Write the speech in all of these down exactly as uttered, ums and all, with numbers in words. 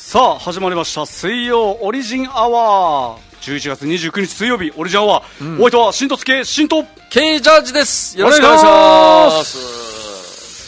さあ始まりました水曜オリジンアワー、じゅういちがつにじゅうくにち水曜日オリジンアワー、うん、お相手は新とつけ新と K ジャージです。よろしくお願いします。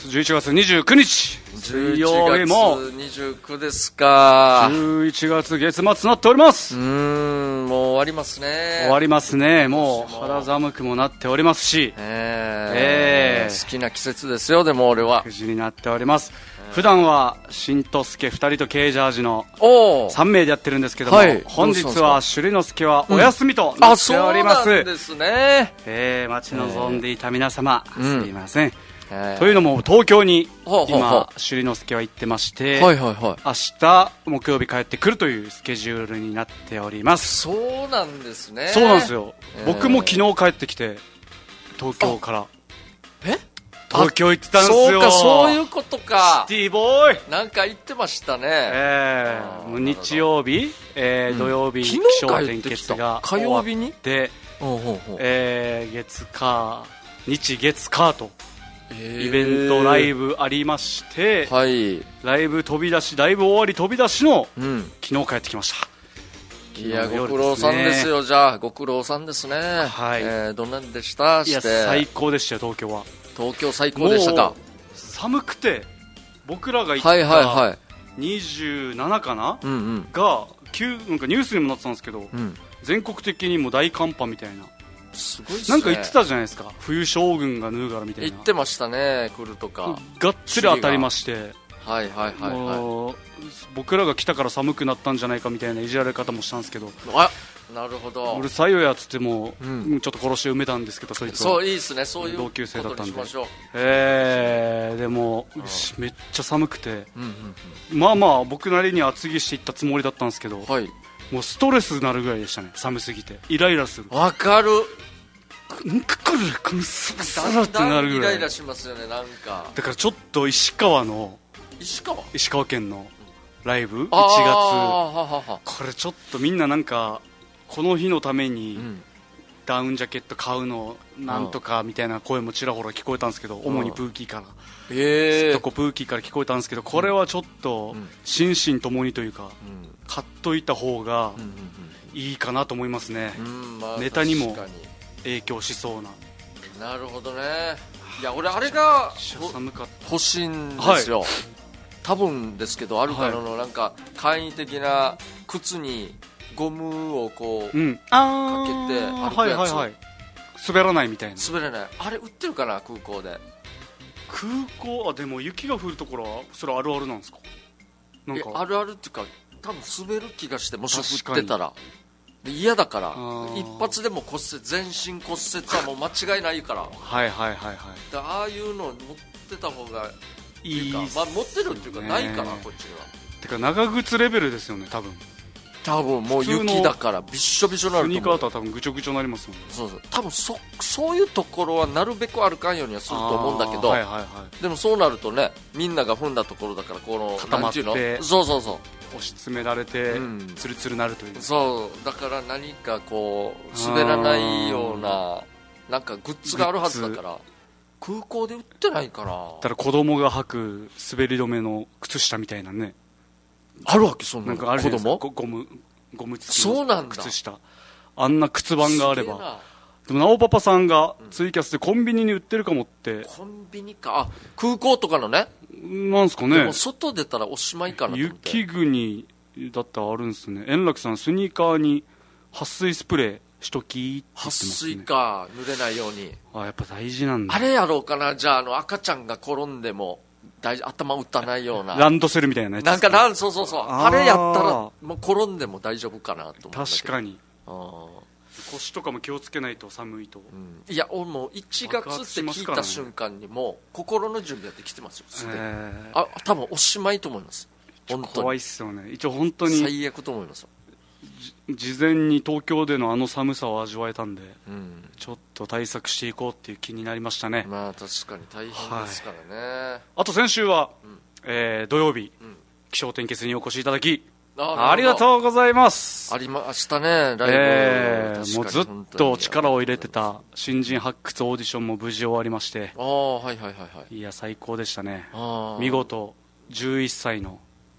じゅういちがつにじゅうくにち水曜日もじゅういちがつにじゅうくですか。 じゅういちがつ月末となっております。 うーん、もう終わりますね。 終わりますね。もう肌寒くもなっておりますし、 えーえー、好きな季節ですよ。でも俺はくじになっております。普段は新とすけふたりと K ジャージのさんめいでやってるんですけども、はい、本日は首里之助はお休みとなっております。 うん、あ、そうなんですね。 えー、待ち望んでいた皆様、えー、すいません、うん、というのも東京に今首里之助は行ってまして、はいはいはい、明日木曜日帰ってくるというスケジュールになっております。 そうなんですね。 そうなんですよ、えー、僕も昨日帰ってきて東京からえ東京行ってたんですよ。 そうか、そういうことか。 シティボーイなんか言ってましたね。 えー、もう日曜日、えーうん、土曜日気象点結が終わってえー、月火日月火とイベントライブありまして、はい、ライブ飛び出しライブ終わり飛び出しの、うん、昨日帰ってきました。 いや、ご苦労さんですよ。じゃあご苦労さんですね。はい、えー、どんなんでしたして。いや、 最高でしたよ。東京は東京最高でしたか。 寒くて僕らが行ったにじゅうななかな、うんうん、がなんかニュースにもなってたんですけど、うん、全国的にも大寒波みたいな、 すごいっすね、 なんか言ってたじゃないですか。冬将軍がヌーガラみたいな言ってましたね。来るとかがっつり当たりまして、 はいはいはいはい、 僕らが来たから寒くなったんじゃないかみたいないじられ方もしたんですけど、 あ、なるほど。 うるさいよやつってもう、うん、ちょっと殺して埋めたんですけど、そいつはそういいですね。そういう同級生だったんで、 ことにしましょう。 えー、でもめっちゃ寒くて、うんうんうん、まあまあ僕なりに厚着していったつもりだったんですけど、はい、もうストレスになるぐらいでしたね。寒すぎてイライラする。 わかる。 くるさらってなるぐらいイライラしますよね。なんかだからちょっと石川の石川石川県のライブいちがつ、これちょっとみんななんかこの日のためにダウンジャケット買うのなんとかみたいな声もちらほら聞こえたんですけど、主にプーキーから、えー、すっとこプーキーから聞こえたんですけど、これはちょっと心身ともにというか、買っといた方がいいかなと思いますね。ネタにも影響しそうな。 なるほどね。いや、俺あれが欲しいんですよ、はい、多分ですけど、アルカロのなんか簡易的な靴にゴムをこう、うん、かけて歩くやつ、はいはいはい、 滑らないみたいな。 滑らない。あれ売ってるかな、空港で。 空港、あ、でも雪が降るところはそれあるあるなんですか。 なんかあるあるっていうか、多分滑る気がして、もし降ってたら嫌だから、一発でも骨折、全身骨折はもう間違いないからはいはいはいはい。 ああいうのを持ってた方がいいか、いい、まあ、持ってるっていうかないから、こっちには。 てか長靴レベルですよね、多分。 多分もう雪だからびっしょびしょになると思う。 スニーカーだったら多分ぐちょぐちょになりますもんね。 そうそう、多分 そ, そういうところはなるべく歩かんようにはすると思うんだけど、はいはいはい、でもそうなるとね、みんなが踏んだところだから、この固まって、 なんていうの、そうそうそう、 押し詰められて、うん、ツルツルなるという。 そうだから何かこう滑らないようななんかグッズがあるはずだから、空港で売ってないかな。 だから子供が履く滑り止めの靴下みたいなね、 あるわけ。そんななんかあるじゃないですか、ゴムゴム付きの靴下、あんな靴版があれば。でも直パパさんがツイキャスでコンビニに売ってるかもって、うん、 コンビニか、あ、空港とかのね、 なんすかね。 でも外出たらおしまいかなと思って。 雪国だったらあるんですね。円楽さん、スニーカーに撥水スプレーしときって言ってますね。 撥水か、濡れないように。 あ、やっぱ大事なんだ。 あれやろうかな。じゃあ、あの赤ちゃんが転んでも大頭打たないようなランドセルみたいなやつ、 なんかラン、そうそうそう、あ, あれやったらもう転んでも大丈夫かなと思うんだけど。 確かに。あ、腰とかも気をつけないと、寒いと、 うん、いや俺もういちがつって聞いた瞬間にもう心の準備やってきてますよ、すでに、えー、あ、多分おしまいと思います。本当に怖いっすよね。一応本当に最悪と思いますよ。 事前に東京でのあの寒さを味わえたんで、うん、ちょっと対策していこうっていう気になりましたね。 まあ確かに大変ですからね、はい、 あと先週は、うん、えー、土曜日、うん、気象点結にお越しいただき あ, ありがとうございます。 ありましたね、ライブ、 えー、もうずっと力を入れてた新人発掘オーディションも無事終わりまして、 あ、はいはいはいはい、 いや最高でしたね。見事じゅういっさいの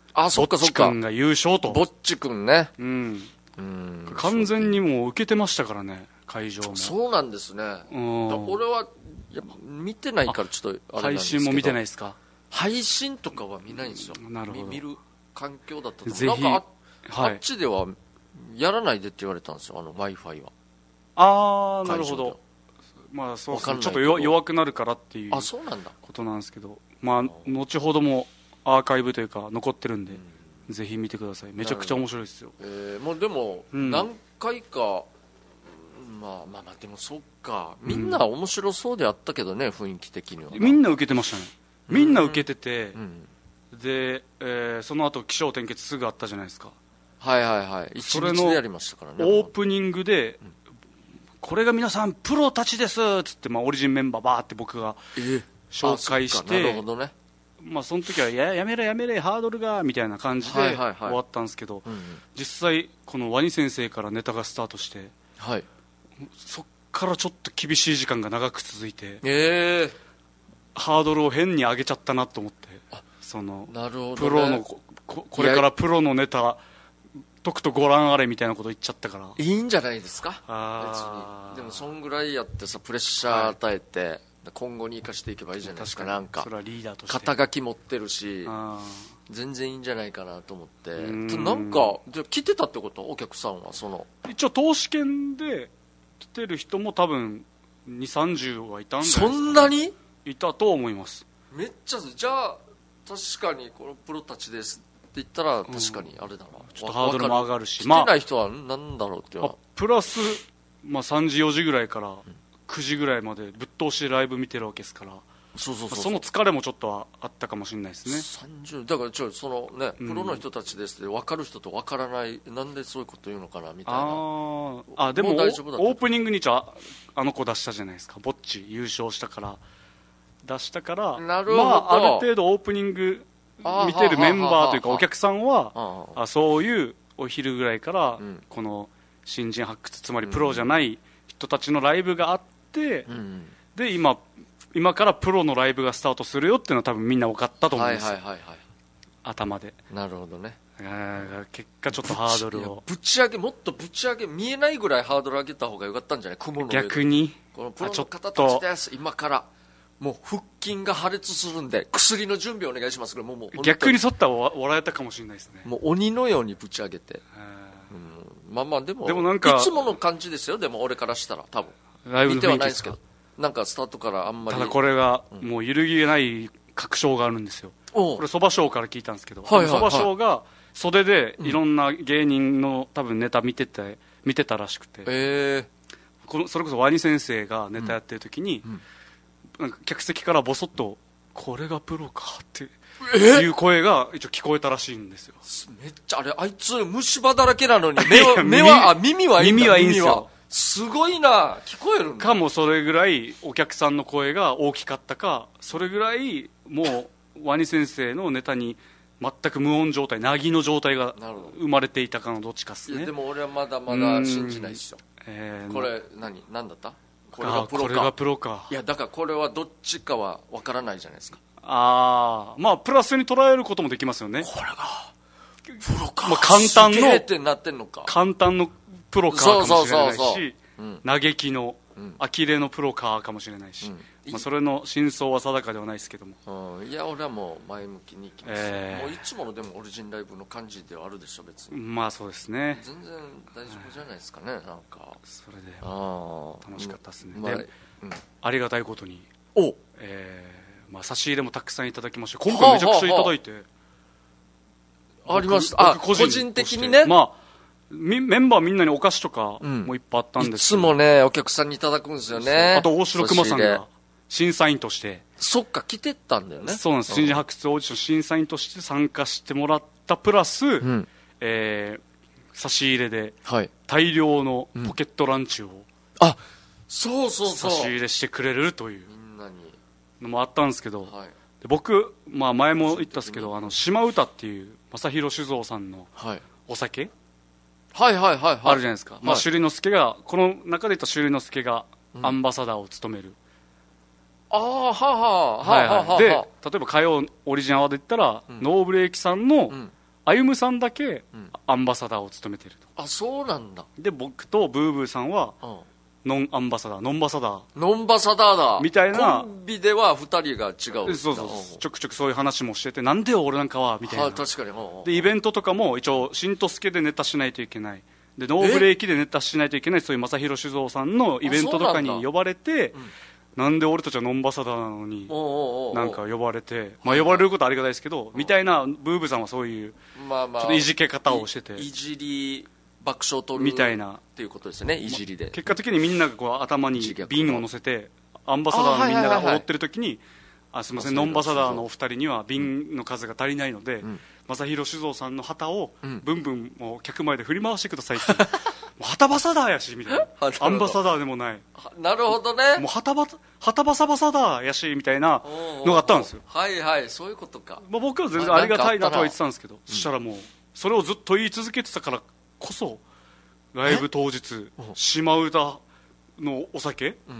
あ、そっかそっか。 ぼっちくんが優勝と。 ぼっちくんね。 うん。うん、完全にもう受けてましたからね、会場も。 そうなんですね。うん、俺はやっぱ見てないからちょっとあれなんですけど。 配信も見てないですか？ 配信とかは見ないんですよ。 なるほど。 見る環境だったと思う。なんか あ,、はい、あっちではやらないでって言われたんですよ、あの Wi-Fi は。 ああ、なるほど。まあそうですね、ちょっと弱くなるからっていうことなんですけど、まあ後ほどもアーカイブというか残ってるんで、うん、ぜひ見てください。めちゃくちゃ面白いですよ。 えー、もうでも何回か、うん、まあまあまあでもそっか、みんな面白そうであったけどね、雰囲気的には。 みんな受けてましたね。みんな受けてて、うん、で、えー、その後起承転結すぐあったじゃないですか。 はいはいはい。一日でやりましたからね。 オープニングで、うん、これが皆さんプロたちですっつって、まあ、オリジンメンバーバーって僕が紹介して、 なるほどね。 まあ、その時は や, やめれやめれハードルがみたいな感じで終わったんですけど、実際このワニ先生からネタがスタートして、はい、そっからちょっと厳しい時間が長く続いて、えー、ハードルを変に上げちゃったなと思って、そのなるほど、ね、プロの こ, これからプロのネタとくとご覧あれみたいなこと言っちゃったから。 いいんじゃないですか。あ、別にでもそんぐらいやってさ、プレッシャー与えて、はい、今後に生かしていけばいいじゃないですか。なんかそれはリーダーとして肩書き持ってるし、全然いいんじゃないかなと思って。んなんかじゃ来てたってこと？お客さんはその一応投資券で来てる人も多分にじゅう、さんじゅうはいたんじゃないですか、ね、 そんなにいたと思います。 めっちゃ、じゃあ確かにこのプロたちですって言ったら確かにあれだな、うん、 ちょっとハードルも上がるし、 来てない人は何だろうっていうのは、 まあ、プラス、まあ、さんじよじぐらいからくじぐらいまでぶっ通しでライブ見てるわけですから、 そうそうそうそう、 その疲れもちょっとあったかもしれないですね。 さんじゅうだからちょそのね、プロの人たちですって分かる人と分からない、うん、なんでそういうこと言うのかなみたいな。 ああ、でもオープニングにちゃあの子出したじゃないですか、ぼっち優勝したから出したから、 なるほど、 まあ、ある程度オープニング見てるメンバーというかお客さんはあそういうお昼ぐらいからこの新人発掘、つまりプロじゃない人たちのライブがあって、うん、で 今, 今からプロのライブがスタートするよっていうのは多分みんな分かったと思うんですよ、はいはいはいはい、頭で。 なるほどね。 結果ちょっとハードルをぶち上げ、もっとぶち上げ、見えないぐらいハードル上げた方がよかったんじゃない？雲の上で逆にこのプロの方たちです、今からもう腹筋が破裂するんで薬の準備お願いします。もうもう逆にそったら笑えたかもしれないですね。 もう鬼のようにぶち上げて、うん、まあまあでも、でもなんかいつもの感じですよ。でも俺からしたら多分ライブの雰囲気見てはないですけど、なんかスタートからあんまり。 ただこれがもう揺るぎがない確証があるんですよ、うん、これそばショーから聞いたんですけど、そば、はいはいはい、ショーが袖でいろんな芸人の多分ネタ見てて見てたらしくて、えー、このそれこそワニ先生がネタやってる時に、うんうん、なんか客席からボソッとこれがプロかっていう声が一応聞こえたらしいんですよ。 めっちゃあれ、あいつ虫歯だらけなのに目は目はあ耳はいいんだ。 耳はいいんですよ。 すごいな、聞こえるんだ。 かもそれぐらいお客さんの声が大きかったか、それぐらいもうワニ先生のネタに全く無音状態、なぎの状態が生まれていたかのどっちかっすね。 いやでも俺はまだまだ信じないですよ、えー、これ何何だった？これがプロか。 これがプロか。 いやだからこれはどっちかは分からないじゃないですか。 ああ、まあプラスに捉えることもできますよね。 これがプロか、 まあ、簡単のってなってんのか、 簡単のプロかかもしれないし、嘆きの呆れのプロかかもしれないし、うん、まあ、それの真相は定かではないですけども、 うん、いや俺はもう前向きにいきます、えー、もういつものでもオリジンライブの感じではあるでしょ別に。 まあそうですね、 全然大丈夫じゃないですかね、なんかそれで楽しかったですね、 まあで、うん、ありがたいことにお、 えーまあ、差し入れもたくさんいただきまして、今回めちゃくちゃいただいて、はあはあ、ありました。あ、個人的にね、 まあメンバーみんなにお菓子とかもいっぱいあったんですけど、 うん、いつもねお客さんにいただくんですよね。 あと大城熊さんが審査員として、 そっか来てったんだよね。 そうなんです、新人発掘オーディション審査員として参加してもらったプラス、うん、えー、差し入れで大量のポケットランチを、うん、 あそうそうそう差し入れしてくれるというみんなにのもあったんですけど、はい、で僕、まあ、前も言ったんですけど、あの島唄っていう正弘酒造さんのお酒、 はいはいはいはい、 あるじゃないですか、はい、まあ、朱里之助がこの中で言った朱里之助がアンバサダーを務める、 うん、ああはあはあはいはい、で例えば火曜オリジンアワードで言ったら、うん、ノーブレーキさんの歩夢さんだけアンバサダーを務めてると、 うん、あ、そうなんだ。 で僕とブーブーさんは、うん、ノンアンバサダーノンバサダーノンバサダーだみたいな。 コンビではふたりが違う。 そうそうそう、ちょくちょくそういう話もしてて、なんでよ俺なんかはみたいな、はあ、 確かに。 でイベントとかも一応新とすけでネタしないといけない、でノーブレーキでネタしないといけない、そういう正弘酒造さんのイベントとかに呼ばれて、な, なんで俺たちはノンバサダーなのになんか呼ばれて、まあ、呼ばれることはありがたいですけど、みたいなブーブーさんはそういうちょっといじけ方をしてて、 いじり爆笑取るみたいなっていうことですね、いじりで。 結果的にみんながこう頭に瓶を乗せてアンバサダーのみんなが踊ってる時に、あ、すみません、ノンバサダーのお二人には瓶の数が足りないので、うん、正弘酒造さんの旗をブンブンもう客前で振り回してくださいって、うん、もう旗バサダーやしみたいなアンバサダーでもない、 なるほどね、 もう旗バ旗バサバサダーやしみたいなのがあったんですよ。 はいはい、そういうことか。 まあ、僕は全然ありがたいなとは言ってたんですけど、そしたらもうそれをずっと言い続けてたからこそ、ライブ当日島唄のお酒、うん、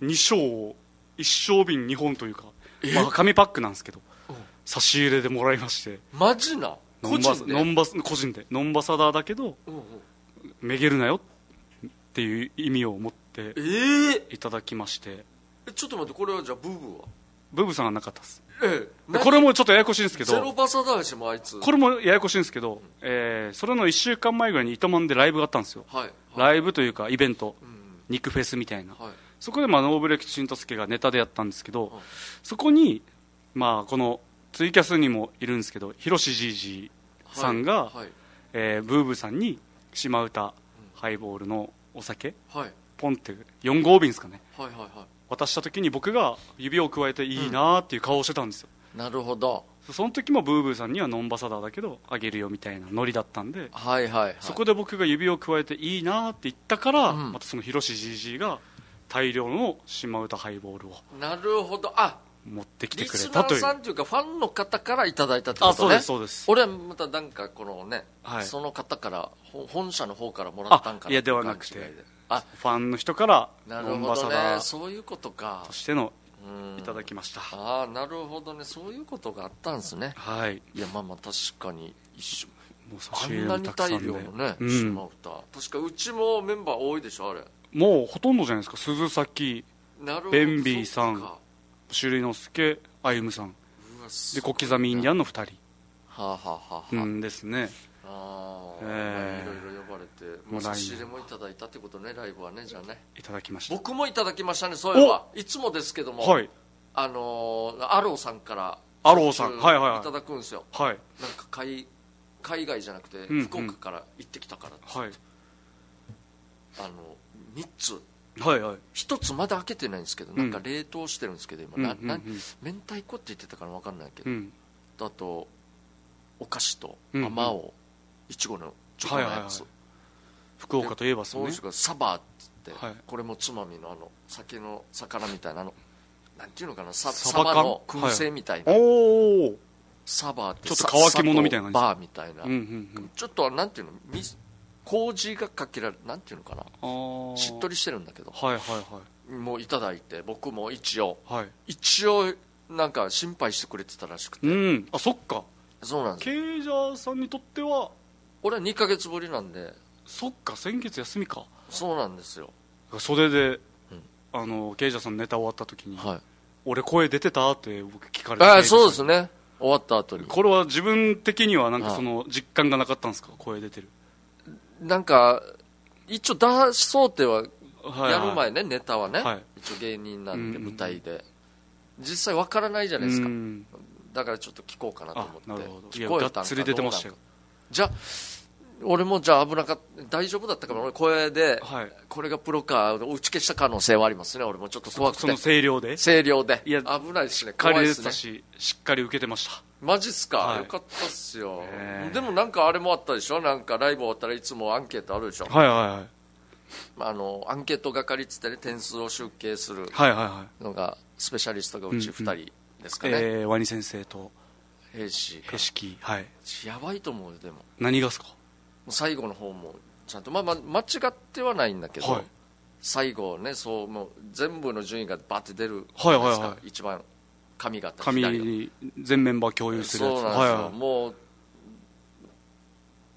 に升をいち升瓶にほんというか、まあ、紙パックなんですけど、うん、差し入れでもらいまして。 マジなノンバノンバ個人でノンバサダーだけど、うんうん、めげるなよっていう意味を持っていただきまして、 えー、ちょっと待って、これはじゃあブーブーはブーブーさんはなかったです。 ええ、これもちょっとややこしいんですけど、 ゼロバサダーしもあいつ、 これもややこしいんですけど、うん、えー、それのいっしゅうかんまえぐらいに糸満でライブがあったんですよ、はいはい、ライブというかイベント、うん、肉フェスみたいな、はい、そこでまあノーブレーキ新とすけがネタでやったんですけど、はい、そこに、まあ、このツイキャスにもいるんですけど、ひろしじいじさんが、はいはい、えー、ブーブーさんに島唄、うん、ハイボールのお酒、はい、ポンってよん号瓶ですかね、はいはいはい、渡した時に僕が指を加えていいなっていう顔をしてたんですよ、 うん、なるほど。 その時もブーブーさんにはノンバサダーだけどあげるよみたいなノリだったんで、 はいはいはい、 そこで僕が指を加えていいなって言ったから、うん、またそのひろしじいじが大量の島唄ハイボールをなるほど、あ、 持ってきてくれたという、 リスナーさんというかファンの方からいただいたってことね。あ、 そうですそうです。 俺はまたなんかこのね、はい、その方から本社の方からもらったんかな。 いやではなくて、あ、ファンの人からノンバサダー、 ね、そういうことかとしてのいただきました。 ああ、なるほどね、そういうことがあったんですね。 はい。 いや、まあまあ確かに一緒、 もうあんなに大量のね、うん、島唄、確かうちもメンバー多いでしょあれ。 もうほとんどじゃないですか。鈴崎、ベンビーさん、朱里之助、歩夢さんで小刻みインディアンのふたり、 はあはあはあ、 うんですね。 ああ、えー、いろいろ呼ばれて、もう差し入れもいただいたってことね、ライブはね。じゃあね、 いただきました。 僕もいただきましたね。そういえばいつもですけども、はい、あのー、アローさんからアローさん、はいはいはい、 いただくんですよ、 はい、 なんか海海外じゃなくて、うんうん、福岡から行ってきたからって、はい、あのみっつ、 はいはい、 ひとつまだ開けてないんですけど、なんか冷凍してるんですけど今、うん、なな明太子って言ってたから分かんないけど、うん、あとお菓子とあまおう、いちごのチョコのやつ、はいはいはい、 福岡といえばそうね、 サバーっつって、はい、これもつまみのあの酒の魚みたいなのなんていうのかな、ササバの燻製みたいな、はい、おサバーってちょっと乾き物みたいなバーみたいな、うんうんうん、ちょっとなんていうの、麹がかけられる、なんていうのかな、しっとりしてるんだけど、 はいはいはい、 もういただいて、僕も一応、はい、一応なんか心配してくれてたらしくて、 うん、あ、そっか、 そうなんです。 ケイジャーさんにとっては俺はにかげつぶりなんで、 そっか、先月休みか。 そうなんですよ。 袖で、うん、あのケイジャーさんのネタ終わった時に、はい、俺声出てたって僕聞かれて、 あ、そうですね、終わった後に。 これは自分的にはなんかその実感がなかったんですか、声出てる。 なんか一応出そうってはやる前ね、はいはい、ネタはね、はい、一応芸人なんで舞台で、うんうん、実際わからないじゃないですか、うん、だからちょっと聞こうかなと思って。 なるほど、聞こえたんかどうなのか。いや、がっつり出てましたよ。 じゃあ俺もじゃあ危なかった、大丈夫だったかも。俺声で、はい、これがプロか打ち消した可能性はありますね。俺もちょっと怖くて、 その声量で声量で、いや危ないですね、怖いですね。 ししっかり受けてました。 マジっすか、はい、よかったっすよ。でもなんかあれもあったでしょ、なんかライブ終わったらいつもアンケートあるでしょ。 はいはいはい、 あのアンケート係っつってね、点数を集計するのがスペシャリストがうちふたりですかね、うんうん、えー、ワニ先生と平志平式、はい、 やばいと思うよ。でも何がっすか。 最後の方もちゃんと、まあ、まあ間違ってはないんだけど、はい、最後ね、そうもう全部の順位がバッて出るじゃないですか、はいはいはい、一番紙があった紙に全メンバー共有するやつ。 そうなんですよ、はいはい、もう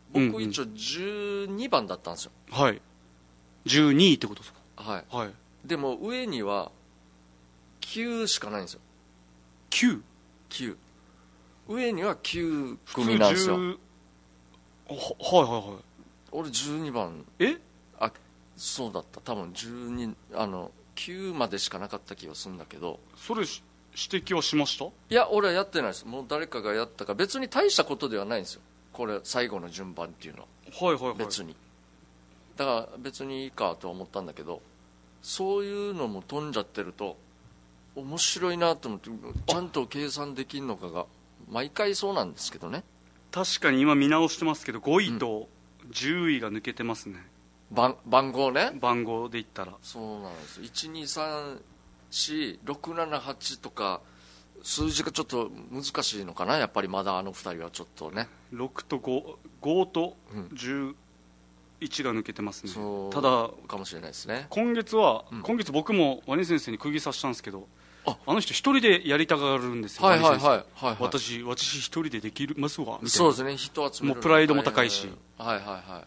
僕一応じゅうにばんだったんですよ。 はい。じゅうにいってことですか。 はい、 はい、 でも上にはきゅうしかないんですよ。 きゅう? きゅう、上にはきゅう組なんですよ。は、はいはいはい。 俺じゅうにばん。 えあ、そうだった。多分じゅうに、あのきゅうまでしかなかった気がするんだけど。 それ指摘はしました？いや、俺はやってないです。もう誰かがやったか。別に大したことではないんですよ、これ最後の順番っていうのは。 はいはいはい。 別にだから別にいいかと思ったんだけど、そういうのも飛んじゃってると面白いなと思って、ちゃんと計算できるのかが毎回そうなんですけどね。 確かに今見直してますけどごいとじゅういが抜けてますね、 うん、番, 番号ね。 番号で言ったらそうなんです。いちにさんしろくななはちとか数字がちょっと難しいのかな、やっぱりまだあのふたりはちょっとね。 ろくとご、ごとじゅういちが抜けてますね、うん、ただかもしれないですね。 今月は、うん、今月僕もワニ先生に釘刺したんですけど、あ, あの人一人でやりたがるんですよ。 はいはいはい、はいはい、 私私一人でできますわみたいな。 そうですね、人集めるもうプライドも高いし、 はいはいはい、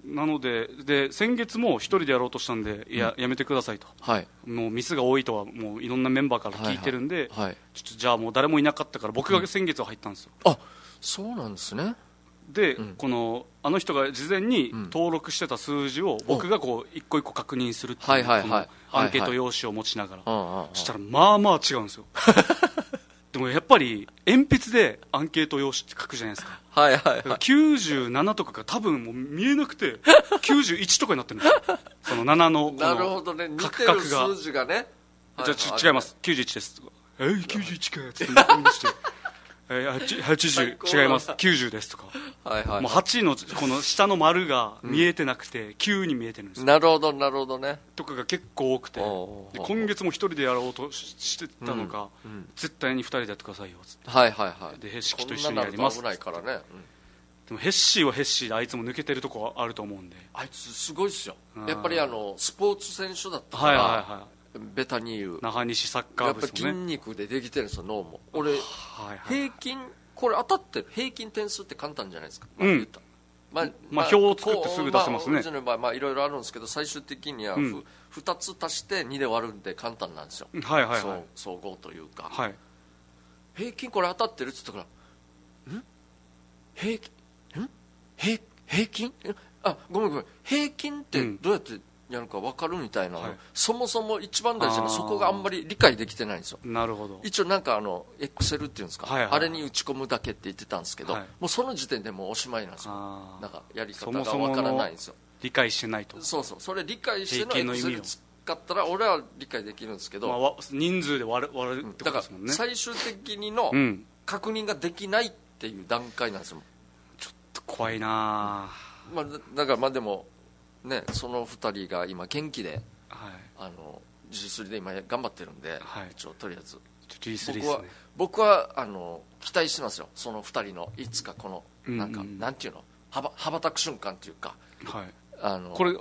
なので、で先月も一人でやろうとしたんで、いや、うん、やめてくださいと、はい、もうミスが多いとはもういろんなメンバーから聞いてるんで、はいはい、ちょっとじゃあもう誰もいなかったから僕が先月は入ったんですよ、 うん、あ、そうなんですね。 で、うん、このあの人が事前に登録してた数字を僕がこう一個一個確認するっていう、はいはいはい、アンケート用紙を持ちながら、はいはい、したらまあまあ違うんですよでもやっぱり鉛筆でアンケート用紙って書くじゃないですか。 はいはいはい、 きゅうじゅうななとかが多分もう見えなくてきゅうじゅういちとかになってるんですよそのななのこのなるほどね、似てる数字がね。 じゃあ違います、きゅうじゅういちですとか、えー、きゅうじゅういちかって思いましてえー、はちじゅう違いますきゅうじゅうですとか、はいはいはい、もうはちのこの下の丸が見えてなくて、うん、きゅうに見えてるんですよ。 なるほどなるほどね。 とかが結構多くて、で今月も一人でやろうとしてたのか、うんうん、絶対に二人でやってくださいよつって、 はいはいはい、 でヘッシーと一緒にやります。 こんなの危ないからね、うん、 でもヘッシーはヘッシーであいつも抜けてるとこあると思うんで、 あいつすごいっすよ。やっぱりあのスポーツ選手だったから、はいはいはい、ベタに言う那覇西サッカー部ですもんね。 やっぱ筋肉でできてるんですよ、脳も。俺、はいはい、平均これ当たってる平均点数って簡単じゃないですか、まあ、言った、 うん、まあ、まあ、表を作ってすぐ出せますね。 まあいろいろあるんですけど、最終的には、うん、ふたつ足してにで割るんで簡単なんですよ、 はいはいはい、 総合というか、 はい、 平均これ当たってるって言ったからん平均ん平平均あごめんごめん平均ってどうやってやるか分かるみたいなの、はい、そもそも一番大事なそこがあんまり理解できてないんですよ。 なるほど。 一応なんかあのエクセルっていうんですか、はいはい、あれに打ち込むだけって言ってたんですけど、はい、もうその時点でもうおしまいなんですよ。なんかやり方が分からないんですよ。 そもそも理解してないと。 そうそう、それ理解してないエクセル使ったら俺は理解できるんですけど、 まあ、人数で割る割るってことですもんね。 だから最終的にの確認ができないっていう段階なんですよ。 ちょっと怖いな、 まあ、だからまあでもね、そのふたりが今元気で、はい、あの ジースリー で今頑張ってるんで、はい、一応とりあえずジースリー僕は、ね、僕はあの期待してますよ。そのふたりのいつかこの、うんうん、なんかなんていうの羽ば羽ばたく瞬間というか、はい、あのこれ、うん、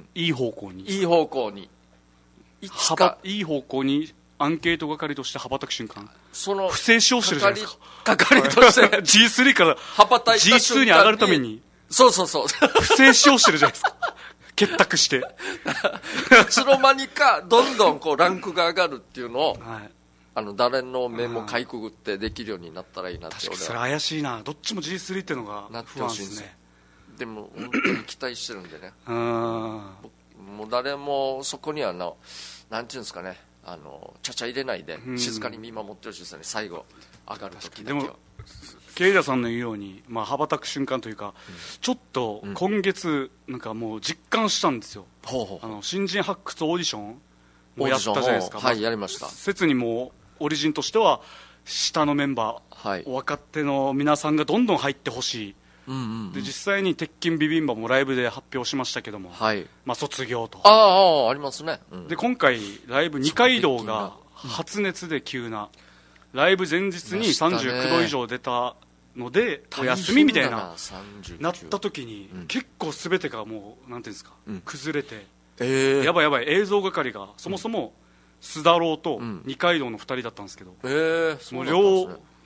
いい方向にいい方向にいつかいい方向にアンケート係として羽ばたく瞬間、その不正使用してるじゃないですか。 係としてジースリー から ジーツー に上がるためにそうそうそう不正使用してるじゃないですか結託していつの間にかどんどんこうランクが上がるっていうのを、はい、あの誰の目もかいくぐってできるようになったらいいなって。 確かにそれ怪しいな。どっちも ジースリー っていうのが不安ですね。 でも本当に期待してるんでねもう誰もそこにはな、なんていうんですかね、あのちゃちゃ入れないで静かに見守ってほしいですね、最後上がる時だけは。でもケイダさんの言うように、まあ、羽ばたく瞬間というか、うん、ちょっと今月なんかもう実感したんですよ、うん、あの新人発掘オーディションをやったじゃないですか。 はい、やりました。 切にもオリジンとしては下のメンバー、はい、若手の皆さんがどんどん入ってほしい、うんうんうん、で実際に鉄筋ビビンバもライブで発表しましたけども、はい、まあ、卒業と。 ああありますね、うん、 で今回ライブ二階堂が発熱で急な、ライブ前日にさんじゅうきゅうど以上出たのでお休みみたいななった時に、うん、結構全てがもうなんていうんですか、うん、崩れて、えー、やばいやばい。映像係がそもそも須田郎と二階堂のふたりだったんですけど、うん、えー、もう両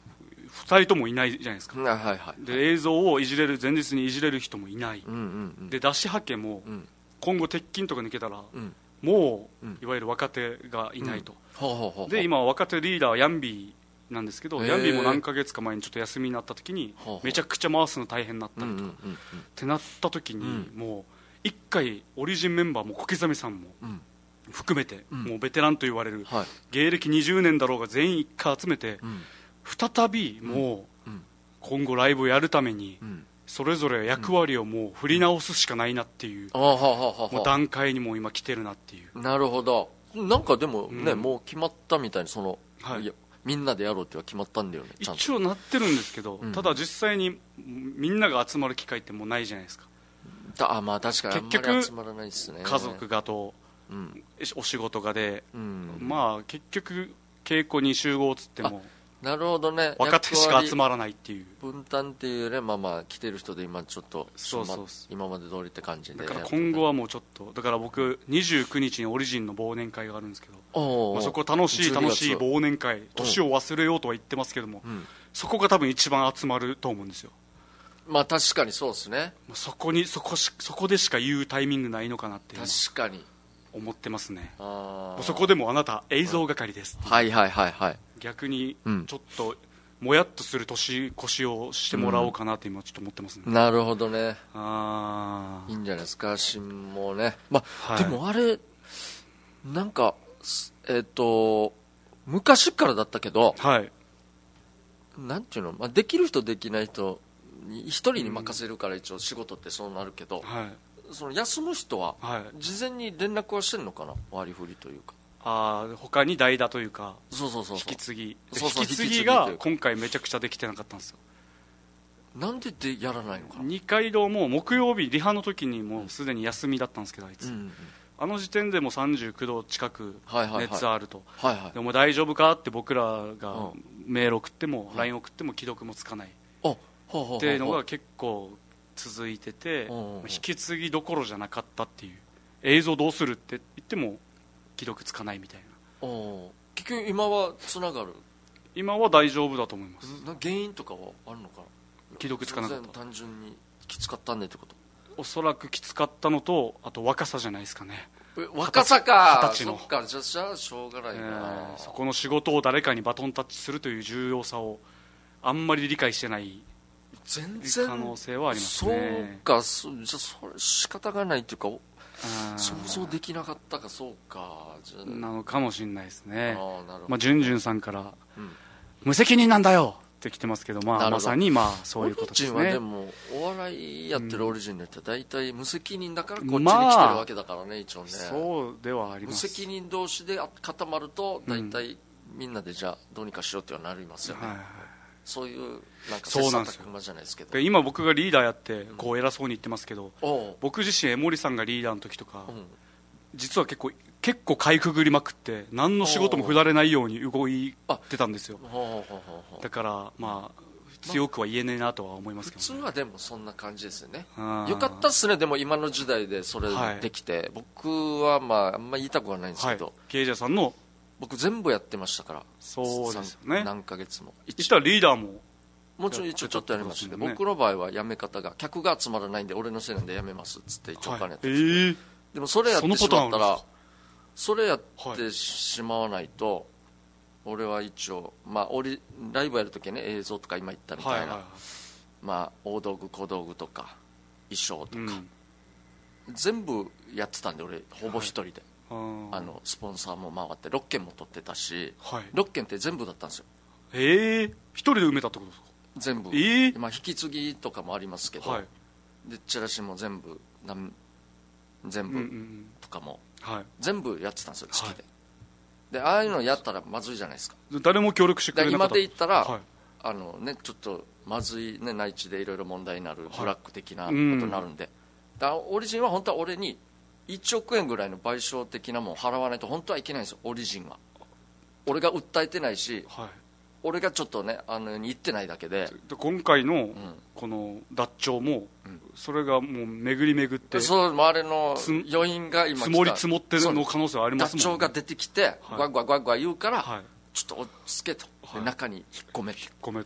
ふたりともいないじゃないですか、 はいはいはい、 で映像をいじれる前日にいじれる人もいない、 うんうんうん、 で出しはけも、うん、今後鉄筋とか抜けたら、うん、もう、うん、いわゆる若手がいないと、うん、で今若手リーダーはヤンビーなんですけど、ヤンビーも何ヶ月か前にちょっと休みになった時にめちゃくちゃ回すの大変になったりとか、うんうんうん、ってなった時に、うん、もう一回オリジンメンバーも小刻みさんも、うん含めて、うん、もうベテランと言われる、はい、芸歴にじゅうねんだろうが全員一回集めて、うん、再びもう、うん、今後ライブをやるために、うん、それぞれ役割をもう振り直すしかないなっていう、うん、もう段階にも今来てるなっていう。 なるほど。なんかでもね、うん、もう決まったみたいにその、はい、いやみんなでやろうっては決まったんだよね。ちゃんと一応なってるんですけど、うん、ただ実際にみんなが集まる機会ってもうないじゃないですか。 あ、まあ確かにあんまり集まらないですね。 家族がとうん、お仕事がで、うん、まあ結局稽古に集合つってもなるほどね、 若手しか集まらないっていう分担っていうね、まあまあ来てる人で今ちょっとそうそう今まで通りって感じで、 だから今後はもうちょっとだから僕にじゅうくにちにオリジンの忘年会があるんですけど、まあ、そこ楽しい楽しい忘年会、年を忘れようとは言ってますけども、うん、そこが多分一番集まると思うんですよ。 まあ確かにそうですね。 そこにそこしそこでしか言うタイミングないのかなっていう確かに思ってますね。あそこでもあなた映像係です、 うん、はいはいはいはい、 逆にちょっともやっとする年越しをしてもらおうかなって今ちょっと思ってますね、 うん、なるほどね。 あいいんじゃないですか。新もね、まあ、はい、でもあれなんかえっ、ー、と昔からだったけど、 はい、 なんていうの、まあ、できる人できない人一人に任せるから一応仕事ってそうなるけど、 うんはい、 その休む人は事前に連絡はしてるのかな、割り振りというか。 ああ、他に代打というか、 そうそうそうそう、 引き継ぎそうそう引き継ぎが今回めちゃくちゃできてなかったんですよ。 なんででやらないのかな。 二階堂も木曜日リハの時にもうすでに休みだったんですけど、あいつ、うんうん、あの時点でもさんじゅうきゅうど近く熱あると、 はいはいはい、 でも大丈夫かって僕らがメール送っても、うん、ライン 送っても既読もつかないっていうのが結構続いてて、引き継ぎどころじゃなかったっていう、映像どうするって言っても既読つかないみたいな。 結局今はつながる。 今は大丈夫だと思います。 原因とかはあるのかな。 既読つかなかった。 単純にきつかったんでってこと。 おそらくきつかったのと、あと若さじゃないですかね。 若さか。 二十歳の。 そっか、じゃあしょうがないな、えー、 そこの仕事を誰かにバトンタッチするという重要さをあんまり理解してない全然可能性はありますね。 そうか、そじゃあそれ仕方がないっていうか、想像できなかったか。そうか、 じゃあなのかもしれないですね。 あ、なるほど。 まあ、ジュンジュンさんから、うん、無責任なんだよって来てますけど、まあ、まさにまあそういうことですね。 オリジンはでもお笑いやってるオリジンの人は大体無責任だからこっちに来てるわけだからね、まあ、一応ね。 そうではあります。 無責任同士で固まると大体みんなでじゃあどうにかしようってはなりますよね、うん、はいはい、そういうなんか切磋琢磨じゃないですけど。 で今僕がリーダーやってこう偉そうに言ってますけど、うん、僕自身江森さんがリーダーの時とか、うん、実は結構結構かいくぐりまくって何の仕事も振られないように動いてたんですよ。だからまあ強くは言えねえなとは思いますけど、ね、 普通はでもそんな感じですよね。よかったっすね。でも今の時代でそれできて、はい、僕はまああんまり言いたくはないんですけど、はい、 経営者さんの僕全部やってましたから。 そうですよね。 何ヶ月も一応リーダーももちろん一応ちょっとやりましたけど、ね、僕の場合は辞め方が客が集まらないんで俺のせいなんで辞めますっつって一応お金やってます、ね、はい、えー、でもそれやってしまったらそれやってしまわないと、はい、俺は一応、まあ、俺ライブやるときね、映像とか今言ったみたいな、はいはいはい、まあ、大道具小道具とか衣装とか、うん、全部やってたんで俺ほぼ一人で、はい、あのスポンサーも回ってろっけんも取ってたし、はい、ろっけんって全部だったんですよ。 へえ、一人で埋めたってことですか。 全部、 えーまあ、引き継ぎとかもありますけど、はい、でチラシも全部なん全部とかも、うんうんうん、はい、全部やってたんですよ月で、はい、でああいうのやったらまずいじゃないですか。 誰も協力してくれなかった。 今で言ったら、はい、あのね、ちょっとまずい、ね、内地でいろいろ問題になる、はい、ブラック的なことになるんで、だオリジンは本当は俺にいちおくえんぐらいの賠償的なものを払わないと本当はいけないんですよ。オリジンは俺が訴えてないし、はい、俺がちょっとねあの言ってないだけで、 で今回のこの脱腸も、うん、それがもう巡り巡ってそう周りの余韻が今積もり積もってるの可能性はありますもんね。 脱腸が出てきて、はい、グワグワグワグワ言うから、はい、ちょっと落ち着けと、はい、中に引っ込め引っ込めと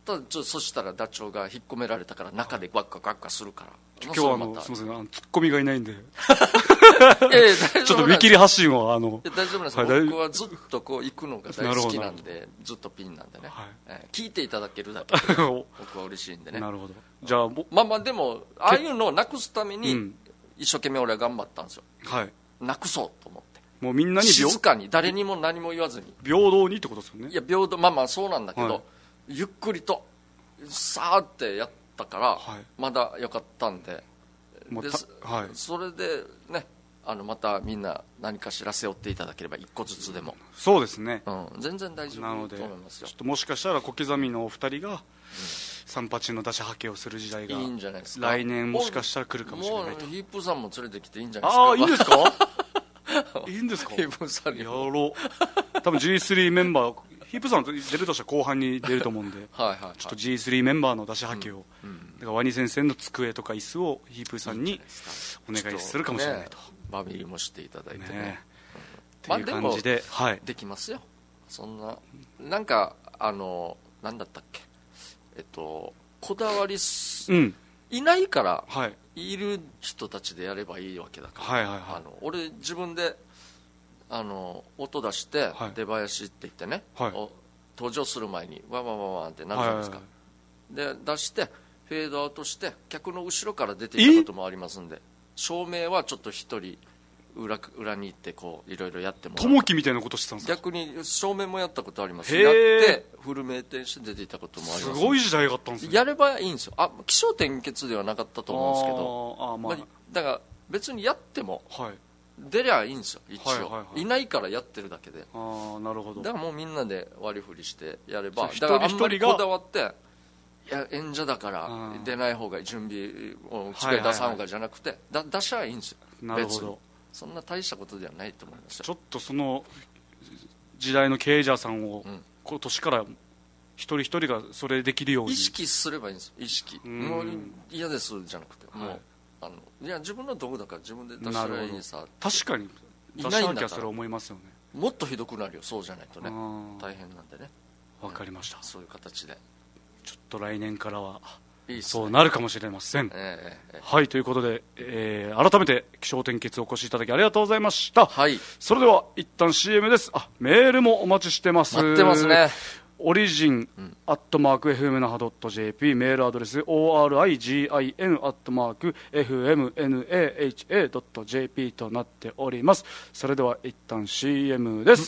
ただちょっとそしたらダチョウが引っ込められたから中でガッガッガッガするから、 今日はあのすみません、あのツッコミがいないんでいやいや大丈夫ちょっと見切り発信をあのいや大丈夫なんです、はい、僕はずっとこう行くのが大好きなんでずっとピンなんでね、はい、えー、聞いていただけるだけで僕は嬉しいんでね。 なるほど。じゃあまあまあでもああいうのをなくすために一生懸命俺は頑張ったんですよ、 はい、 なくそうと思って、 もうみんなに静かに誰にも何も言わずに平等にってことですよね。 いや平等、まあまあそうなんだけど、はい、ゆっくりとさーってやったから、はい、まだ良かったんで、で、はい、それでね、あのまたみんな何かしら背負っていただければ一個ずつでも、 そうですね、 うん、全然大丈夫だと思いますよ。 ちょっともしかしたら小刻みのお二人が三八の出しはけをする時代がいいんじゃないですか。来年もしかしたら来るかもしれないと。 もうヒープさんも連れてきていいんじゃないですか。 ああ、いいんですかいいんですか。 ヒープさんやろう。多分 ジースリー メンバー、ヒープさん出るとしたら後半に出ると思うんではいはい、はい、ちょっと ジースリー メンバーの出しはけを、うんうん、だからワニ先生の机とか椅子をヒープさんにお願いするかもしれないと、ね、 バビリもしていただいてね、 ね、うん、っていう感じで、 まあ、でも、はい、できますよ。そんななんかあのなんだったっけ、えっとこだわりす、うん、いないから、はい、いる人たちでやればいいわけだから、はいはいはい、あの俺自分であの音出して、はい、出囃子って言ってね、はい、登場する前にワンワンワンワンってなるじゃないですか、はいはいはい、で出してフェードアウトして客の後ろから出ていたこともありますんで、照明はちょっと一人 裏, 裏に行ってこういろいろやってもらう。 友樹みたいなことしてたんですか。 逆に照明もやったことあります。やってフル名店して出ていたこともあります。 すごい時代があったんですね。 やればいいんですよ。あ、起承転結ではなかったと思うんですけど、ああ、まあまあ、だから別にやっても、はい、出りゃいいんですよ一応、はいはいはい、いないからやってるだけで。 ああ、なるほど。 だからもうみんなで割り振りしてやれば、だからあんまりこだわっていや演者だから出ない方が準備を机出さん方がじゃなくて、はいはいはい、だ出しゃいいんですよ。 なるほど。 そんな大したことではないと思いますよ。 ちょっとその時代の経営者さんを、うん、今年から一人一人がそれできるように意識すればいいんですよ。意識。もう嫌ですじゃなくて、はい、もうあのいや自分の道具だから自分で出したらいいさ。 確かに出しなきゃそれ思いますよね。 もっとひどくなるよ、そうじゃないとね。大変なんでね。 わかりました、 うん、そういう形でちょっと来年からはいいそうなるかもしれません、えーえー、はい、ということで、えー、改めて起承転結お越しいただきありがとうございました、はい、それでは一旦 シーエム です。あ、メールもお待ちしてます。 待ってますね。 オリジン、うん、アットマーク エフエムナハドットジェーピー メールアドレス オーアールアイジーアイエヌ アットマーク エフエムエヌエーエイチエー ドットジェーピー となっております。それでは一旦 シーエム です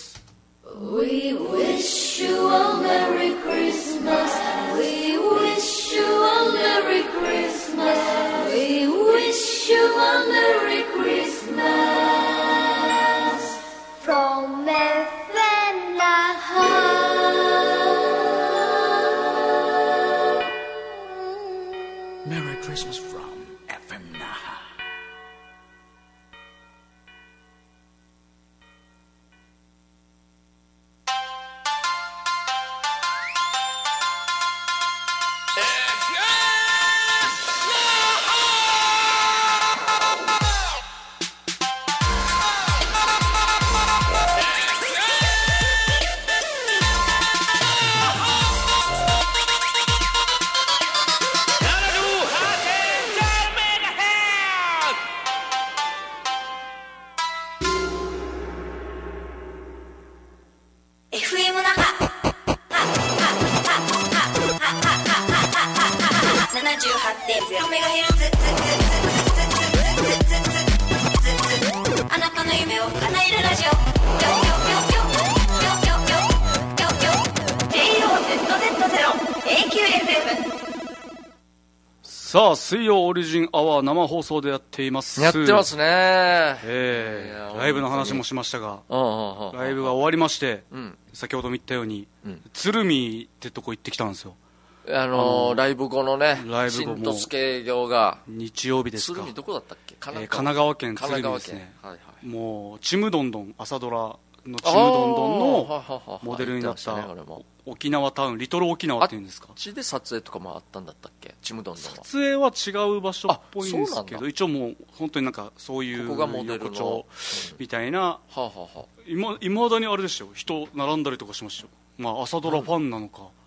。We wish you a Merry Christmas. We wish you a Merry Christmas. We wish you a Merry Christmas. From F M Naha. Merry Christmas from F M Naha.さあ、水曜オリジンアワー生放送でやっています。 やってますね、 えー、ライブの話もしましたが、ライブが終わりまして、うん、先ほども言ったように、うん、鶴見ってとこ行ってきたんですよ。 あのー、あのー、ライブ後のね、新都助営業が日曜日ですか。 鶴見どこだったっけ。 神奈川県鶴見ですね、はいはい、もうちむどんどん朝ドラのちむどんどんのモデルになった沖縄タウン、リトル沖縄っていうんですか。 あっちで撮影とかもあったんだったっけ、ちむどんどんは。 撮影は違う場所っぽいんですけど、一応もう本当になんかそういうここがモデルの横丁みたいな、いまだにあれでしたよ、人並んだりとかしましたよ。まあ朝ドラファンなのか、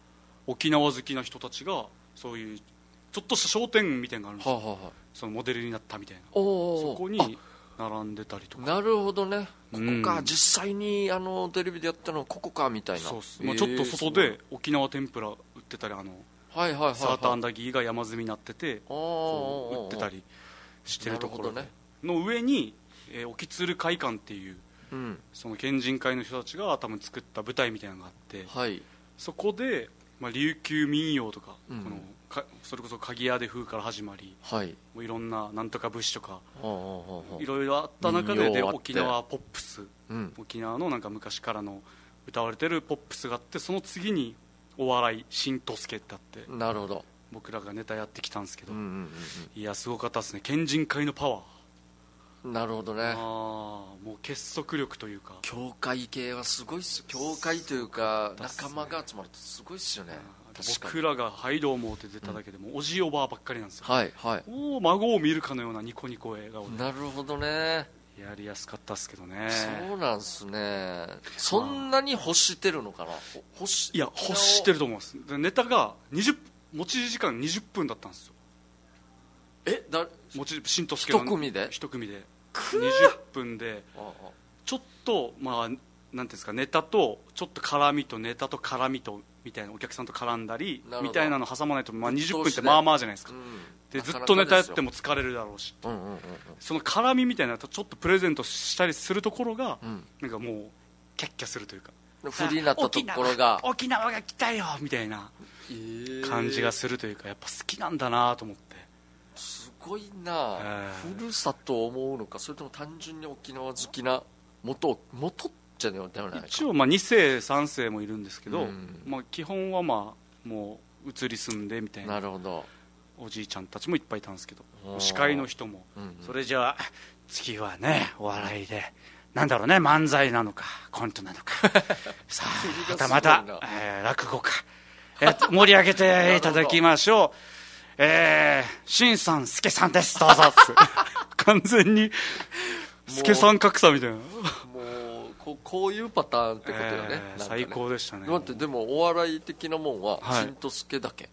沖縄好きな人たちがそういうちょっとした商店みたいなのがあるんですよ、はあはあ、そのモデルになったみたいな、そこに並んでたりとか。 なるほどね、ここか、うん、実際にあのテレビでやったのはここかみたいな。 そうっす、まあ、ちょっと外で沖縄天ぷら売ってたり、あの、はいはいはいはい、サーターアンダギーが山積みになっててこう売ってたりしてるところの上に、えー、沖鶴会館っていう、うん、その県人会の人たちが多分作った舞台みたいなのがあって、はい、そこで、まあ、琉球民謡とか、うん、このかそれこそ鍵屋で風から始まり、はい、もういろんななんとか節とかいろいろあった中で、で沖縄ポップス、うん、沖縄のなんか昔からの歌われてるポップスがあって、その次にお笑い新とすけってあって、 なるほど、 僕らがネタやってきたんですけど、うんうんうんうん、いやすごかったですね、県人会のパワー。 なるほどね、あもう結束力というか、 教会系はすごいっすよ、教会というか仲間が集まるとすごいっすよね。 僕らが「はいどうも」って出ただけでも、うん、おじいおばあばっかりなんですよ、はいはい、お孫を見るかのようなニコニコ笑顔で。 なるほどね、 やりやすかったっすけどね。 そうなんすね。そんなに欲してるのかな。 欲しいや欲してると思います。ネタがにじゅう持ち時間にじゅっぷんだったんですよ。 えだ持ち新とすけの一組で一組でにじゅっぷんで、ちょっとまあなんていうんですか、ネタとちょっと絡みとネタと絡みとみたいな、お客さんと絡んだりみたいなの挟まないと、まあ、にじゅっぷんってまあまあじゃないですか、うん、でずっとネタやっても疲れるだろうし、うんうんうんうん、その絡みみたいなとちょっとプレゼントしたりするところが、うん、なんかもうキャッキャするというか、 フリーになったところが沖縄が来たよみたいな感じがするというか、やっぱ好きなんだなと思って。 すごいな、えー、ふるさとを思うのか、それとも単純に沖縄好きな元元じゃないか。 一応まあに世さん世もいるんですけど、うん、まあ、基本はまあもう移り住んでみたいな、 なるほど、 おじいちゃんたちもいっぱいいたんですけど、司会の人も、うんうん、それじゃあ次はねお笑いでなんだろうね、漫才なのかコントなのかさあまたまた、えー、落語か、えー、盛り上げていただきましょうえー、しんさんすけさんですどうぞ完全にすけさん格差みたいな、もうこ, こういうパターンってことよね、 えー、ね、最高でしたね。 だってでもお笑い的なもんはしんとすけだけ、はい、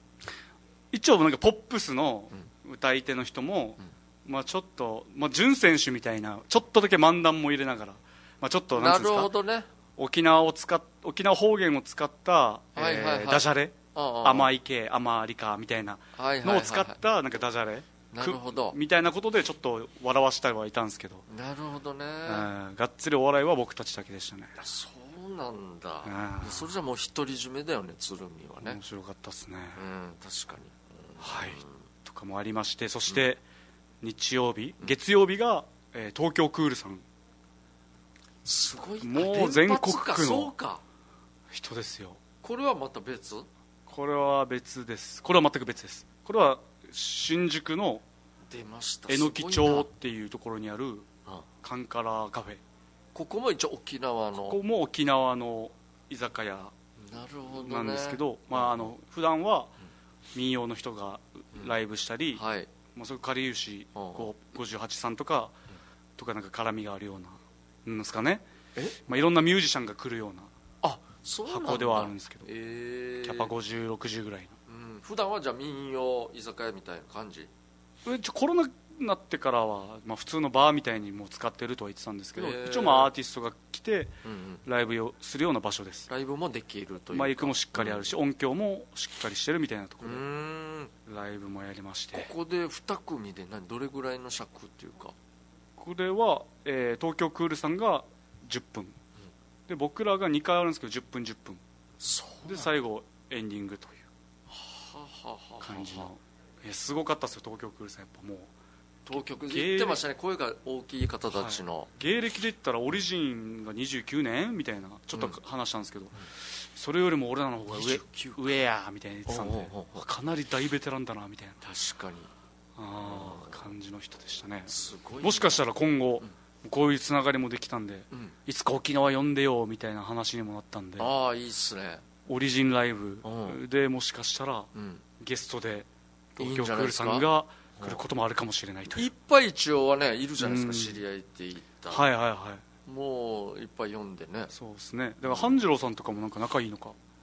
一応なんかポップスの歌い手の人も、うん、まあ、ちょっと、まあ、準選手みたいなちょっとだけ漫談も入れながら、まあ、ちょっとなんていうんですか、なるほどね、沖縄を使っ沖縄方言を使った、はいはいはい、えー、ダジャレ、甘い系甘りかみたいなのを使ったなんかダジャレ、 なるほどみたいなことでちょっと笑わしたりはいたんですけど、 なるほどね、 うん、がっつりお笑いは僕たちだけでしたね。 そうなんだ、うん、それじゃもう独り占めだよね、鶴見はね。 面白かったですね、 うん、確かに、 うん、はい、とかもありまして、そして、うん、日曜日月曜日が、えー、東京クールさん、 すごい、 もう全国区の人ですよ。 これはまた別？ これは別です。これは全く別です。これは新宿のえのき町っていうところにあるカンカラカフェ、 ここも一応沖縄の、 ここも沖縄の居酒屋なんですけど、まあ、あの普段は民謡の人がライブしたり、うん、はい、まあ、それかりゆしごじゅうはちさんとか、とかなんか絡みがあるようななんですかね、え、まあ、いろんなミュージシャンが来るような箱ではあるんですけど、えー、キャパごじゅうろくじゅうぐらいの、 うん、普段はじゃあ民謡居酒屋みたいな感じ？ コロナになってからは、まあ、普通のバーみたいにも使ってるとは言ってたんですけど、えー、一応まあアーティストが来てライブをするような場所です。 ライブもできるというか、 マイクもしっかりあるし、うん、音響もしっかりしてるみたいなところで、うーん、ライブもやりまして、 ここでに組で何どれぐらいの尺っていうか、 これは、えー、東京クールさんがじゅっぷん、うん、で僕らがにかいあるんですけどじゅっぷんじゅっぷんで最後エンディングという感じの、えすごかったですよ東京クールさん。やっぱもう東京言ってましたね、声が大きい方たちの、はい、 芸歴で言ったらオリジンがにじゅうきゅうねんみたいなちょっと話したんですけど、うん、それよりも俺らの方が 上, 上やみたいな言ってたんで、おうおうおう、かなり大ベテランだなみたいな、 確かにあ感じの人でしたね。 すごい、 もしかしたら今後、うん、こういうつながりもできたんで、うん、いつか沖縄呼んでよみたいな話にもなったんで、 ああいいっすね、 オリジンライブでもしかしたら、うん、ゲストで東京クールさんが来ることもあるかもしれないという。 いっぱい一応はねいるじゃないですか、知り合いって言った、 はいはいはい、 もういっぱい読んでね。 そうですね、だから半次郎さんとかもなんか仲いいのか、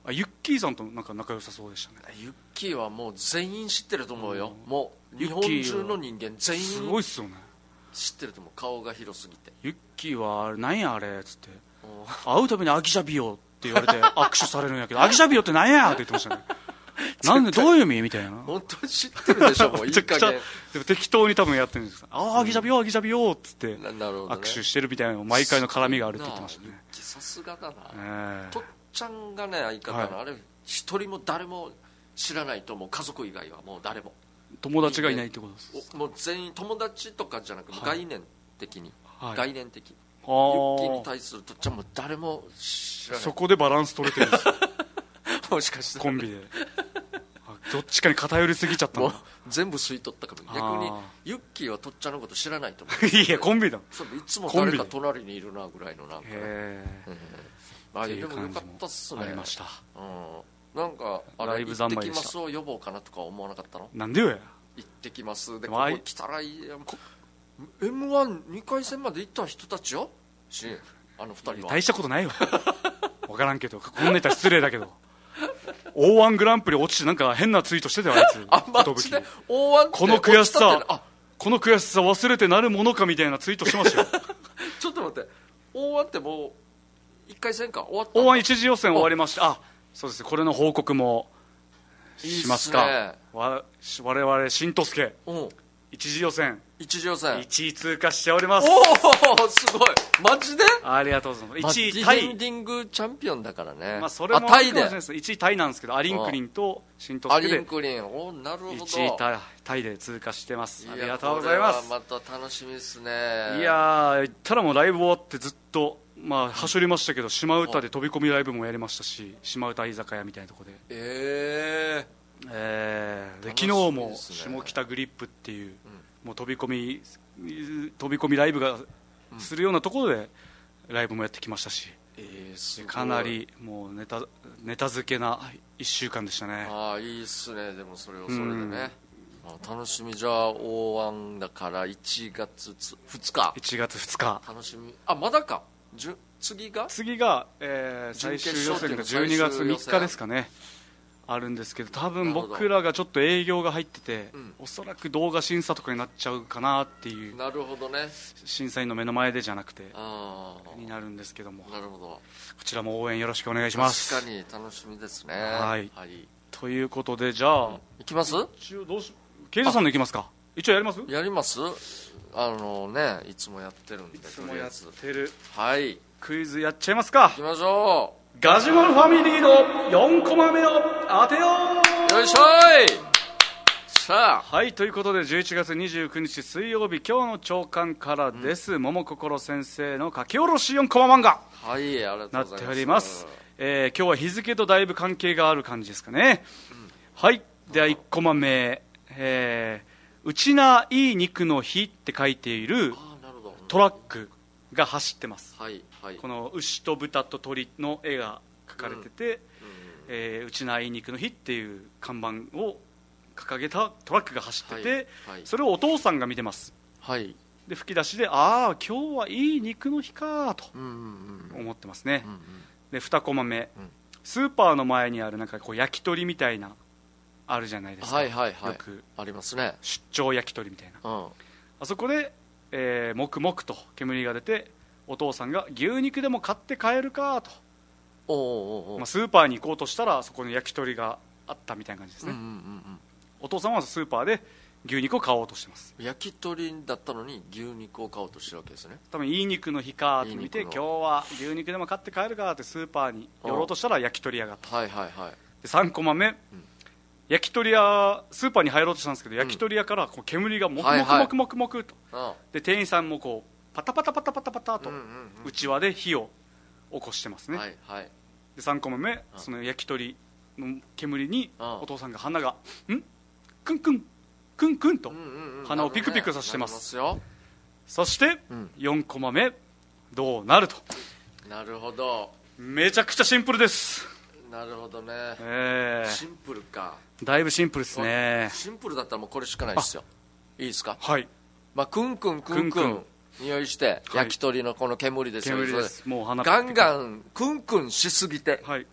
あ、ユッキーさんとなんか仲良さそうでしたね。 ユッキーはもう全員知ってると思うよ、うん、もう日本中の人間全員すごいっすよね、 知ってると思う、顔が広すぎて。 ユッキーは何やあれっつって会うたびにアギジャビオって言われて握手されるんやけどアギジャビオって何やって言ってましたねなんでどういう意味みたいな。 本当に知ってるでしょもういい加減でも適当に多分やってるんですああアギジャビオアギジャビオっつってななるほど、ね、 握手してるみたいな毎回の絡みがあるって言ってましたね。 さすがだな、 えー、 とっちゃんがね相方の、はい、あれ一人も誰も知らないと思う、家族以外はもう誰も友達がいないってことです。 もう全員友達とかじゃなくて、はい、概念的に、はい、概念的にユあッキーに対するとっちゃんも誰も知らない。 そこでバランス取れてるんですもしかしてコンビでどっちかに偏りすぎちゃったの。 もう全部吸い取ったから逆にユッキーはとっちゃんのこと知らないと思ういやコンビだ、 そういつも誰か隣にいるなぐらいのなんか、ね、へー、あでもよかったっすね。 ありました、 うん、なんかあれ行ってきますを呼ぼうかなとか思わなかったの。 なんでよや。 行ってきますでここ来たらいいや エムワンに 回戦まで行った人たちよしあのふたりは大したことないよ分からんけどこんな言ったら失礼だけどオーワン グランプリ落ちてなんか変なツイートしてたよあいつあマジで オーワン ってこの悔しさこの悔しさ忘れてなるものかみたいなツイートしてましたよちょっと待って オーワン ってもういっかい戦か終わった。 オーワン 一次予選終わりました。あそうですね、これの報告もしますか。いいっすね、わ我々新とすけ一次予選一次予選いちい通過しております。 おおすごいマジでありがとうございます。いちいタイディフェンディングチャンピオンだからね。 まあそれもあるかもしれないです。いちいタイなんですけどアリンクリンと新とすけでアリンクリンおなるほどいちいタタイで通過してます。ありがとうございます。 また楽しみですね。 いやー言ったらもうライブ終わってずっとまあ走りましたけど、島唄で飛び込みライブもやりましたし、島唄居酒屋みたいなところでえーえー、で昨日も下北グリップっていう、うん、もう飛び込み飛び込みライブがするようなところでライブもやってきましたし、 えー、すごいかなりもうネタネタ付けないっしゅうかんでしたね。 ああいいっすね。でもそれをそれでね、うん、あ楽しみ。じゃあオーワンだからいちがつふつかいちがつふつか楽しみ。あまだかじゅ次が次が、えー、最終予選がじゅうにがつみっかですかねあるんですけど、多分僕らがちょっと営業が入ってて、うん、おそらく動画審査とかになっちゃうかなっていう。 なるほどね。 審査員の目の前でじゃなくてになるんですけども、 なるほどこちらも応援よろしくお願いします。 確かに楽しみですね。 はい、はい、ということでじゃあ、うん、 行きます。 一応どうし刑事さんの行きますか。一応やりますやりますあのねいつもやってるんで。いつもやってる。 はいクイズやっちゃいますか。 行きましょう。 ガジュマルファミリーのよんコマ目を当てよう。よいしょい。さあはいということでじゅういちがつにじゅうくにち水曜日今日の朝刊からです、うん、桃心先生の書き下ろしよんコマ漫画はいありがとうございます。 なっております、えー、今日は日付とだいぶ関係がある感じですかね、うん、はいではいちコマ目、えー、うちないい肉の日って書いているトラックが走ってます、 はいはい、 この牛と豚と鳥の絵が描かれてて、うんうんえー、うちないい肉の日っていう看板を掲げたトラックが走ってて、はいはい、それをお父さんが見てます、 はい、 で吹き出しでああ今日はいい肉の日かと思ってますね、うんうん、でにコマ目、うん、スーパーの前にあるなんかこう焼き鳥みたいなあるじゃないですか、 はいはいはい、 よくありますね出張焼き鳥みたいな、うん、あそこで、えー、もくもくと煙が出てお父さんが牛肉でも買って帰るかとおうおうおう、 まあ、スーパーに行こうとしたらそこに焼き鳥があったみたいな感じですね、うんうんうんうん、お父さんはスーパーで牛肉を買おうとしてます。 焼き鳥だったのに牛肉を買おうとしてるわけですね。 多分いい肉の日かって見て今日は牛肉でも買って帰るかってスーパーに寄ろうとしたら焼き鳥屋があった、 はいはいはい、 でさんコマ目、うん、焼き鳥屋スーパーに入ろうとしたんですけど、うん、焼き鳥屋からこう煙がもくもくもくもくもくと、はいはい、で店員さんもこうパタパタパタパタパタとうちわで火を起こしてますね、 はいはい、 でさんコマ目、その焼き鳥の煙にお父さんが鼻がんクンクンクンクンと鼻をピクピクさせてます、うんうんうん、そして、うん、よんコマ目どうなると。 なるほどめちゃくちゃシンプルです。 なるほどね、 えー、 シンプルか。 だいぶシンプルですね。 シンプルだったらもうこれしかないですよ。いいですか。 はい、 まあ、クンクンクンクン匂いして、焼き鳥のこの煙ですよ、 煙です。もう鼻ガンガンクンクンしすぎて、 はい、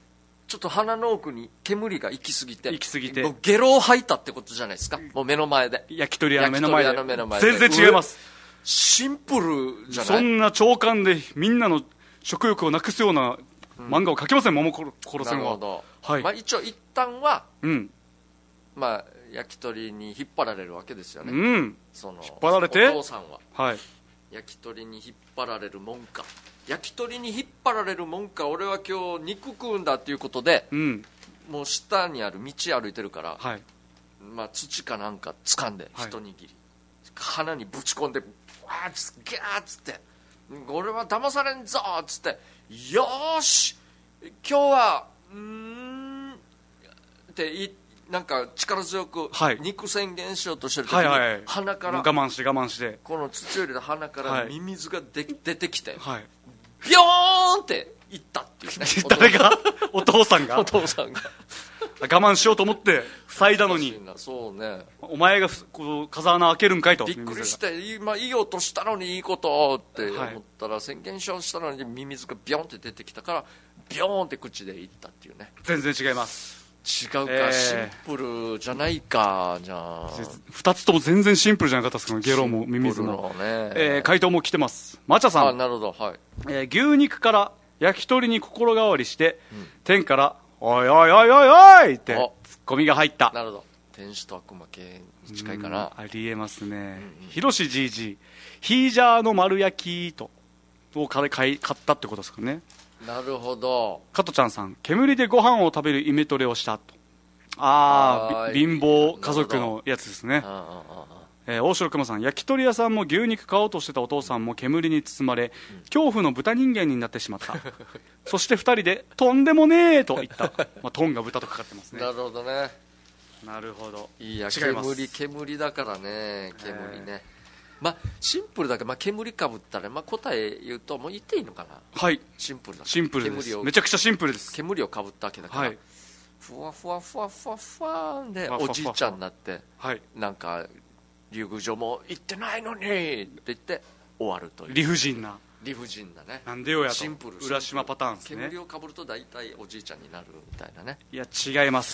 ちょっと鼻の奥に煙が行き過ぎて行き過ぎてもうゲロを吐いたってことじゃないですか。もう目の前で焼き鳥屋の目の前で焼き鳥屋の目の前で全然違います。 シンプルじゃない。 そんな長官でみんなの食欲をなくすような漫画を描けません、桃殺せんは。 なるほど、 はい、 まあ、一応一旦は、 うんまあ、焼き鳥に引っ張られるわけですよね、 うん、 その引っ張られてお父さんは、 はい、 焼き鳥に引っ張られるもんか、焼き鳥に引っ張られるもんか、俺は今日肉食うんだっていうことで、うん、もう下にある道歩いてるから、はい、まあ、土かなんか掴んで一握り、はい、鼻にぶち込んでわーっつってギャーっつって、俺は騙されんぞっつって、よーし今日はうーんっていなんか力強く肉宣言しようとしてる時に、はいはいはい、鼻から我慢して我慢してこの土よりの鼻からミミズがで、はい、出てきて、はい、ビヨーンっていったっていうね。 誰がお父さんがお父さんが我慢しようと思って塞いだのに、 そうね、 お前がこう風穴開けるんかいと。 びっくりして今いい音したのにいいことって思ったら、はい、宣言しようしたのにミミズがビヨンって出てきたからビヨーンって口でいったっていうね。 全然違います。 違うか、えー、シンプルじゃないか。じゃあふたつとも全然シンプルじゃなかったですけど、ゲロもミミズも、ね、えー、回答も来てます。マチャさん、 あ、なるほど、はい、 えー、牛肉から焼き鳥に心変わりして、うん、天からおいおいおいおいおいってツッコミが入った。 なるほど、天使と悪魔系に近いかな。 ありえますね。ひろしじいじヒージャーの丸焼きとを買ったってことですかね。 なるほど。 加トちゃんさん、煙でご飯を食べるイメトレをしたと。ああ、貧乏家族のやつですね。ああ、えー、大城熊さん、焼き鳥屋さんも牛肉買おうとしてたお父さんも煙に包まれ、うん、恐怖の豚人間になってしまったそしてふたりでとんでもねえと言った、まあ、トンが豚とかかってますね。 なるほどね。 なるほど。 いや、煙煙だからね、煙ね、まあ、シンプルだけど、まあ、煙かぶったら、まあ、答え言うともう言っていいのかな。 はい、 シンプルだ。 シンプルです。めちゃくちゃシンプルです。 煙をかぶったわけだから、はい、ふわふわふわふわふわんでおじいちゃんになって、はい、なんか竜宮城も行ってないのにって言って終わるという理不尽な理不尽なね。 なんでよやと。 シンプル浦島パターンですね。 煙をかぶると大体おじいちゃんになるみたいなね。 いや違います。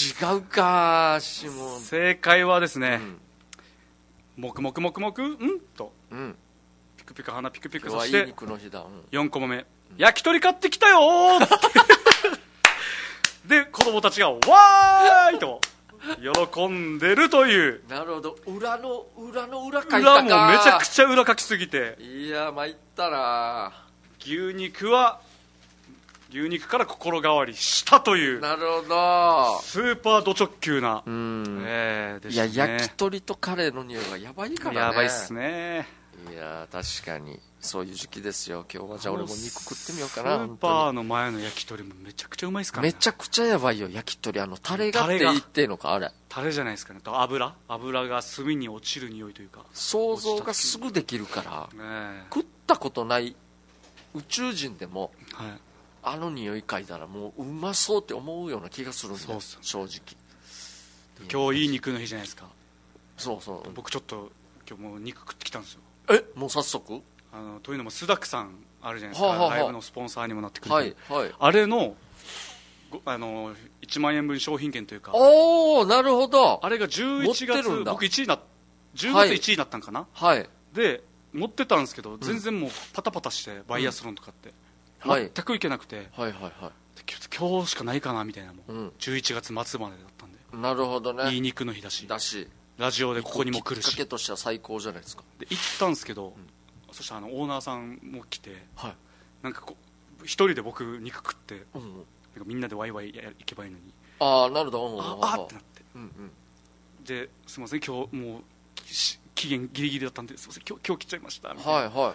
違うか。しも正解はですね、うん、もくもくもくもくんと、うん、ピクピク鼻ピクピク、そしていい肉の日だ、うん、 よんこもめ、うん、焼き鳥買ってきたよーってで子供たちがわーいと喜んでるという。 なるほど。裏の裏の裏書いたか。 裏もめちゃくちゃ裏書きすぎて、 いや参ったな。 牛肉は牛肉から心変わりしたという。 なるほど。 スーパード直球な、うん、えー、でしたね。 いや焼き鳥とカレーの匂いがやばいからね。 やばいっすね。 いや確かにそういう時期ですよ。今日はじゃあ俺も肉食ってみようかな。 スーパーの前の焼き鳥もめちゃくちゃうまいですからね。 めちゃくちゃやばいよ焼き鳥。あのタレがって言ってんのか。あれタレじゃないですかね。と油油が炭に落ちる匂いというか、 想像がすぐできるから、ね、食ったことない宇宙人でも、はい、あの匂い嗅いだらもううまそうって思うような気がするんだよ。正直今日いい肉の日じゃないですか。 そうそう、 僕ちょっと今日もう肉食ってきたんですよ。 えもう早速。 あのというのもスダックさんあるじゃないですか、はあはあ、ライブのスポンサーにもなってくれて、 はいはい、 あれのあのいちまんえんぶん商品券というか。 おおなるほど。 あれがじゅういちがつ僕いちいなじゅうがついちいになったんかな、 はい、で持ってたんですけど全然もうパタパタしてバイアスロンとかって、うん、全くいけなくて、はいはいはい、今日しかないかなみたいなもん、うん、じゅういちがつ末までだったんで。 なるほどね。 いい肉の日だしだしラジオでここにも来るし、 きっかけとしては最高じゃないですか。 で行ったんですけど、うん、そしてあのオーナーさんも来て、はい、なんかこう一人で僕肉食って、うんうん、なんかみんなでワイワイ行けばいいのに、 ああなるほど、 ああってなって、うんうん、ですいません今日もう期限ギリギリだったんですいません今日今日来ちゃいましたみたいな、はいはいはい、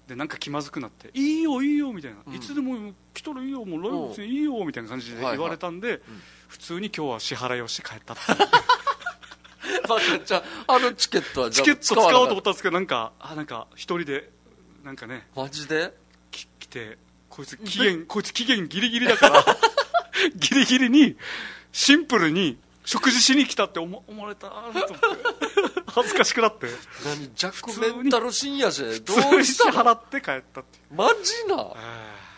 でなんか気まずくなって、いいよいいよみたいな、うん、いつでも来たらいいよもうライブでいいよみたいな感じで言われたんで、はいはい、うん、普通に今日は支払いをして帰ったっていうじゃあ、あのチケットはチケット使おうと思ったんですけど、なんかあなんか一人でなんかね、 マジでき来てこいつ期限こいつ期限ギリギリだからギリギリにシンプルに食事しに来たって思思われたと思って恥ずかしくなって、 何ジャックメンタル深夜じゃどうしたの。払って帰ったっていう。 マジな。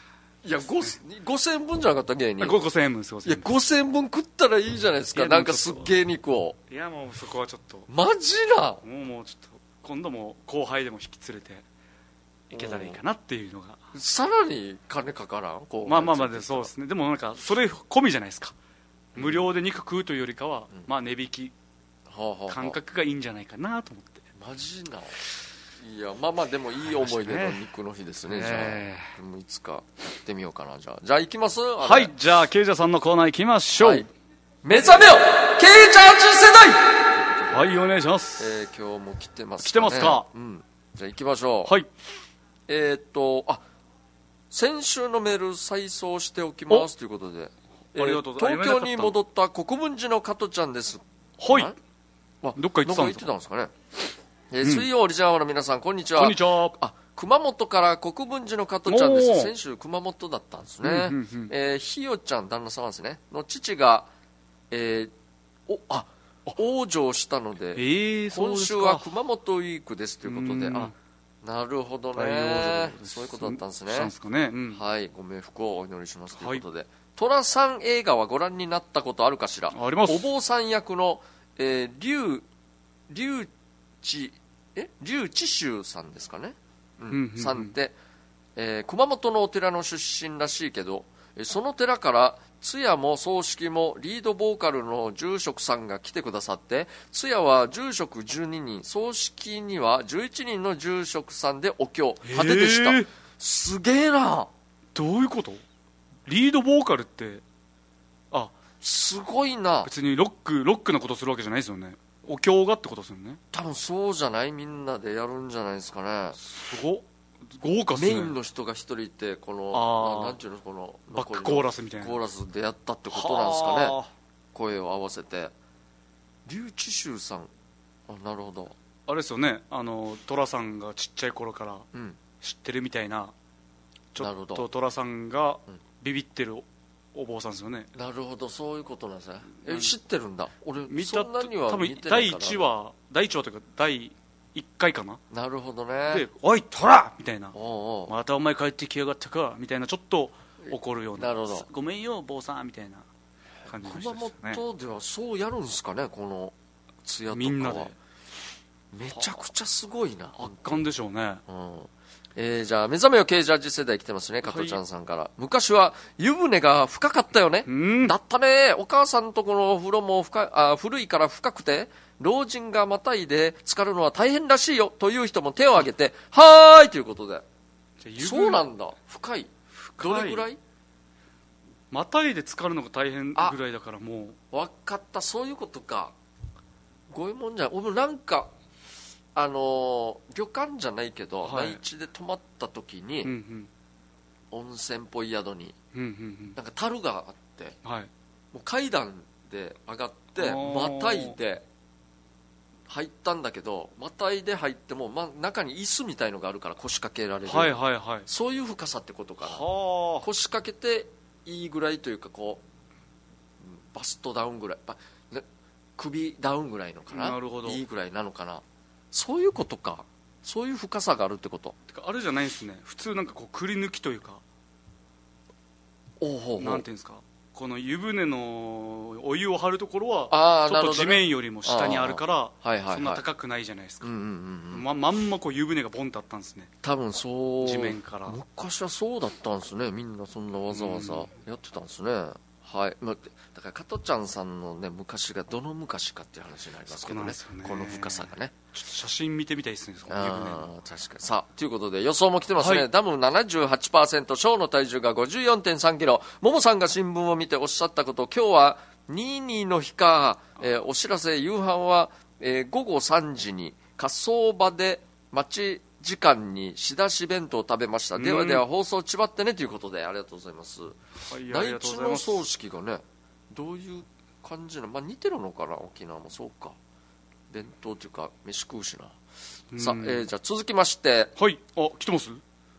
いやごせんぶんじゃなかった芸人。 ごせんえんぶんですよ。 いやごせんぶん食ったらいいじゃないですか。なんかすっげえ肉を。 いやもうそこはちょっとマジな。 もうもうちょっと今度も後輩でも引き連れていけたらいいかなっていうのが。 さらに金かからん。こうまあまあまあでそうですね。でもなんかそれ込みじゃないですか。無料で肉食うというよりかは、うん、まあ値引き感覚がいいんじゃないかなと思って。 マジな。いやまあまあでもいい思い出の肉の日ですね。じゃあ、えー、もういつかやってみようかな。じゃあじゃあ行きます。 はい、じゃあケイジャーさんのコーナー行きましょう、はい、 目覚めよケイジャー次世代。 はいお願いします。 えー、今日も来てますかね。 来てますか。 うん、じゃあ行きましょう。 はい。 えー、っとあ先週のメール再送しておきますということで、えー、東京に戻った国分寺の加トちゃんです。 はい。どっか行ってたんですか。 どっか行ってたんですかね。えー、水曜オリジナルの皆さんこんにちは。 こんにちは。 あ熊本から国分寺の加トちゃんです。先週熊本だったんですね。うんうんうん、えー、ひよちゃん旦那様ですねの父が、えー、おあ往生したので、 えー、 今週は熊本ウィークですということで、あなるほどね、そういうことだったんですね。 ですかね、うん、 はい、ご冥福をお祈りしますということで、はい、寅さん映画はご覧になったことあるかしら。 あります。 お坊さん役の、えー、龍龍智え龍智秀さんですかね、うんうんうん、さんって、えー、熊本のお寺の出身らしいけど、その寺から通夜も葬式もリードボーカルの住職さんが来てくださって、通夜は住職じゅうににん、葬式にはじゅういちにんの住職さんでお経派手でした。すげえな。 どういうこと。リードボーカルってあすごいな。 別にロックロックのことするわけじゃないですよね。お経がってことですよね。 多分そうじゃない。みんなでやるんじゃないですかね。 すごっ豪華っすね。 メインの人が一人いてこのななんていうのこのバックコーラスみたいなコーラスでやったってことなんですかね。声を合わせて龍智秀さん。あなるほど。 あれですよね、あの寅さんがちっちゃい頃から知ってるみたいな、うん、ちょっと寅さんがビビってるお坊さんですよね。 なるほどそういうことなんですね。え知ってるんだ。俺見たそんなには見てないから。 だいいちわだいいちわというかだいいっかいかな。 なるほどね。 でおい寅みたいな、おうおうまたお前帰ってきやがったかみたいなちょっと怒るような、 なるほどごめんよ坊さんみたいな感じでしたね。 熊本ではそうやるんですかね。この通夜とかはみんなでめちゃくちゃすごいな。 圧巻でしょうね。 うんえー、じゃあ目覚めよケイジャージ世代来てますね。加トちゃんさんから、はい、昔は湯船が深かったよね。だったね。お母さんとこの風呂も深あ古いから深くて老人がまたいで浸かるのは大変らしいよという人も手を挙げてはーいということで。そうなんだ。深い。どれぐらい。 またいで浸かるのが大変ぐらいだからもう分かった。そういうことか。ごえもんじゃない。俺なんかあのー、旅館じゃないけど、はい、内地で泊まった時に、うんうん、温泉っぽい宿に、うんうんうん、なんか樽があって、はい、もう階段で上がってまたいで入ったんだけど、またいで入っても、ま、中に椅子みたいのがあるから腰掛けられる、 はいはいはい、 そういう深さってことかな。腰掛けていいぐらいというかこうバストダウンぐらい、首ダウンぐらいのかな。 なるほど。 いいぐらいなのかな。そういうことか。そういう深さがあるってこと。 てかあれじゃないですね。普通なんかこうくり抜きというか、 おうほうほう、 なんていうんですか、この湯船のお湯を張るところはちょっと地面よりも下にあるから、はいはいはい、そんな高くないじゃないですか、うんうんうん、ま, まんまこう湯船がボンとあったんですね。 多分そう地面から。 昔はそうだったんですね。みんなそんなわざわざやってたんですね、うんはい、だから加トちゃんさんの、ね、昔がどの昔かっていう話になりますけど ね, ねこの深さがね。 ちょっと写真見てみたいですね。その湯船の。 確かに。さあということで予想も来てますね、はい、ダム ななじゅうはちパーセント、 ショーの体重が ごじゅうよんてんさんキロ。ももさんが新聞を見ておっしゃったこと、今日はにじゅうにの日か、えー、お知らせ夕飯は、えー、ごごさんじに火葬場で待ち時間に仕出し弁当を食べました。ではでは放送ちばってねということでありがとうございます。はい、内地の葬式がねどういう感じなの、まあ、似てるのかな。沖縄もそうか、伝統というか飯食うしな。さあ、えー、じゃあ続きまして、 はい、あ来てます。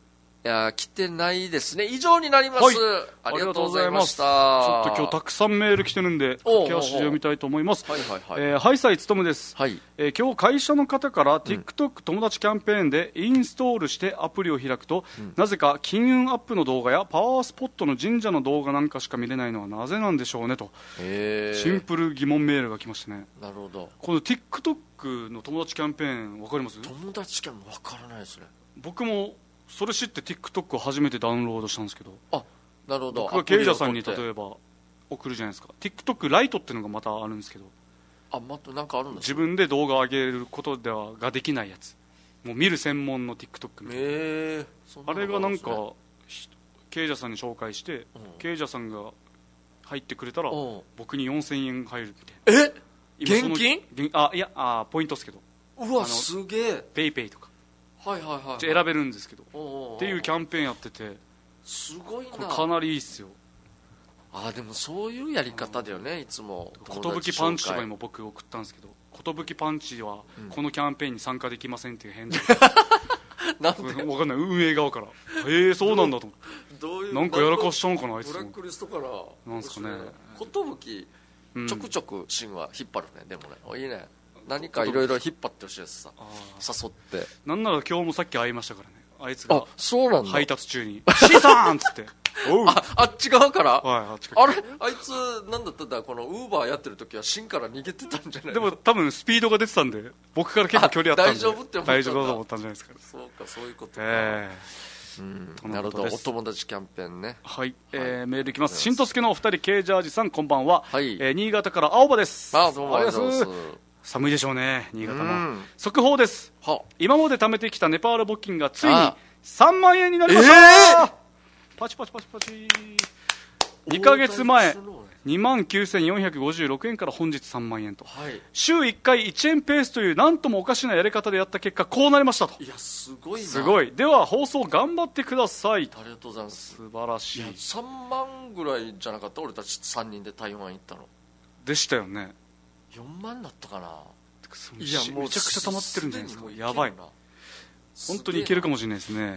いや来てないですね。以上になります、 はい、 ありがとうございました。ちょっと今日たくさんメール来てるんで駆け足で読みたいと思います。 はいはいはい、 えー、ハイサイつとむです、 はいえー、今日会社の方から TikTok 友達キャンペーンでインストールしてアプリを開くと、うん、なぜか金運アップの動画やパワースポットの神社の動画なんかしか見れないのはなぜなんでしょうねと、 へシンプル疑問メールが来ましたね。 なるほど。 この TikTok の友達キャンペーン分かります？ 友達キャンペーン分からないですね。 僕もそれ知って TikTok を初めてダウンロードしたんですけど、 あ、なるほど。 僕が経営者さんに例えば送るじゃないですか。 TikTok ライトっていうのがまたあるんですけど、 あ、またなんかあるんですか？ 自分で動画を上げることではができないやつ、もう見る専門の TikTok みたいな、 へー、 あれがなんか経営者さんに紹介して、うん、経営者さんが入ってくれたら、うん、僕によんせんえん入るみたいな。 え、現金？ あ、いや、あ、ポイントですけど。 うわ、すげえ。 ペイペイとか、 はいはいはい、はい、 選べるんですけど、おうおうおうっていうキャンペーンやってて、 すごいな。 これかなりいいっすよ。 あ、でもそういうやり方だよね、いつも。 寿パンチとかにも僕送ったんですけど、寿パンチはこのキャンペーンに参加できませんっていう返事、うん、なんで分かんない、運営側から、へえ、そうなんだと思って、どういうなんかやらかしたのかな、あいつも。 ブラックリストからなんですかね。 寿ちょくちょく神話引っ張るね。でもね、いいね、何かいろいろ引っ張ってほしいですさ、誘って。なんなら今日もさっき会いましたからね、あいつが配達中に「シーさん!」っつっておう あ, あっち側から、 はい、あっち側あれ、あいつなんだったんだ、このウーバーやってる時は芯から逃げてたんじゃない？ でも多分スピードが出てたんで、僕から結構距離あったんで大丈夫って思ったんだ。 大丈夫だと思ったんじゃないですか。 そうか、そういうことか、 えーうん、なるほど。お友達キャンペーンね。 はい、はい、えー、メールいきます。しんとすけのお二人、Kジャージさんこんばんは、 はい、 えー、新潟から青葉です。 あ、どうもありがとうございます。 寒いでしょうね、新潟も。速報です。今まで貯めてきたネパール募金がついにさんまんえんになりました、えー、パチパチパチパチ。にかげつまえにまんきゅうせんよんひゃくごじゅうろくえんから本日さんまんえんと、はい、週いっかいいちえんペースというなんともおかしなやり方でやった結果こうなりましたと。 いや、すごいな。 すごい。では放送頑張ってください。 ありがとうございます。 素晴らしい。いや、 さんまんぐらいじゃなかった？俺たちさんにんで台湾行ったのでしたよね。 よんまんだったかな。 いや、もうめちゃくちゃ溜まってるんじゃないですか。やばいな、本当にいけるかもしれないですね。うんうん、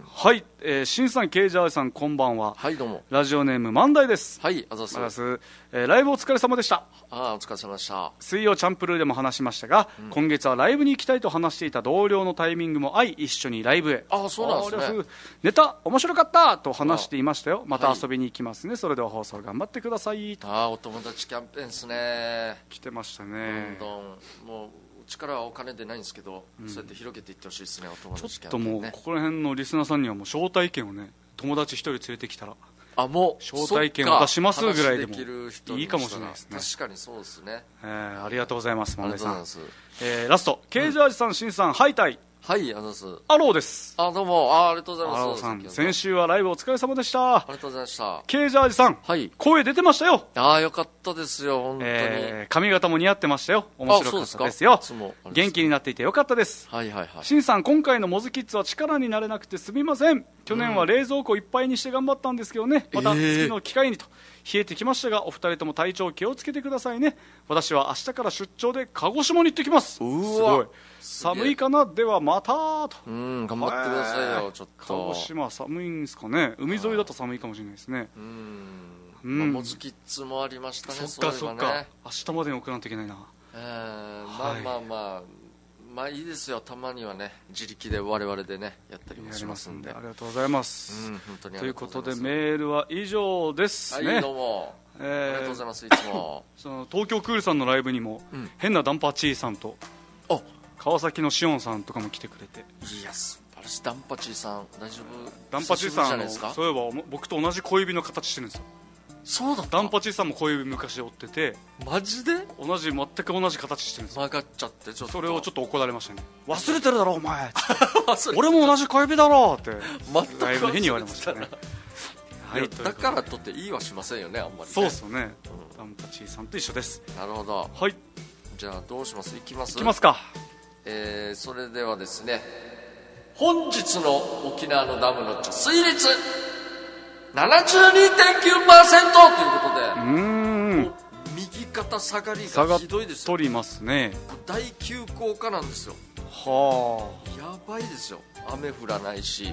はい、えー、しんさん、ケイジャージさんこんばんは。 はい、どうも。 ラジオネーム万代です。 はい、あざす。 あざす。えー、ライブお疲れ様でした。 ああ、お疲れ様でした。 水曜チャンプルーでも話しましたが、うん、今月はライブに行きたいと話していた同僚のタイミングも合い、一緒にライブへ。 ああ、そうなんですね。 ネタ面白かったと話していましたよ。また遊びに行きますね、はい、それでは放送頑張ってください。 ああ、お友達キャンペーンですね。 来てましたね。 どんどんもう力はお金でないんですけど、うん、そうやって広げていってほしいですね、お友達キャンペーン、ね、 ちょっともうここら辺のリスナーさんにはもう招待券をね、友達一人連れてきたら、 あ、もう招待券を出しますぐらいでもいいかもしれないですね。 確かにそうですね、 えー、ありがとうございます。 ありがとうございます。 えー、ラスト、ケイジャージさん、しんさん、ハイタイ。 はい、ありがとうございます。 アローです。 あ、どうも。あ、ありがとうございます。 アローさん、先週はライブお疲れ様でした。 ありがとうございました。 ケイジャージさん、はい、声出てましたよ。 ああ、よかったですよ、本当に、 えー、髪型も似合ってましたよ。面白かったですよ。です元気になっていてよかったです。 はいはいはい。 しんさん、今回のモズキッズは力になれなくてすみません。去年は冷蔵庫いっぱいにして頑張ったんですけどね、また次の機会にと、冷えてきましたが、お二人とも体調気をつけてくださいね。私は明日から出張で鹿児島に行ってきます。すごい寒いかな。ではまたと。 うん、頑張ってくださいよ。ちょっと鹿児島寒いんですかね。海沿いだと寒いかもしれないですね。 うん、うん、まあ、モズキッズもありましたね。 そっかそっか、明日までに送らないといけないな。 えー、まあまあまあ、まあいいですよ、たまにはね、自力で我々でねやったりもしますんで。 ありがとうございます、うん、 本当にあというりがとうございます。 ことでメールは以上ですね。 はい、どうも、えー、ありがとうございます。いつもその東京クールさんのライブにも、うん、変なダンパチーさんとあ川崎のしおんさんとかも来てくれて。 いや、素晴らしい。ダンパチーさん大丈夫？ ダンパチーさん、あのそういえば僕と同じ小指の形してるんですよ。 そうだった。 ダンパチーさんも小指昔折ってて。 マジで？ 同じ、全く同じ形してるんですよ。 曲がっちゃってちょっとそれをちょっと怒られましたね。忘れてるだろお前俺も同じ小指だろってライブの日に言われましたね。 はい、だからとって言いはしませんよね、あんまりね。 そうですよね、うん、ダンパチーさんと一緒です。 なるほど。はい、じゃあどうします？いきます？ いきますか。 えー、それではですね、本日の沖縄のダムの貯水率 ななじゅうにてんきゅうパーセント ということで、うーん、右肩下がりがひどいですよ。 下がっとりますね。 大急降下なんですよ。 はあ、 やばいですよ。雨降らないし、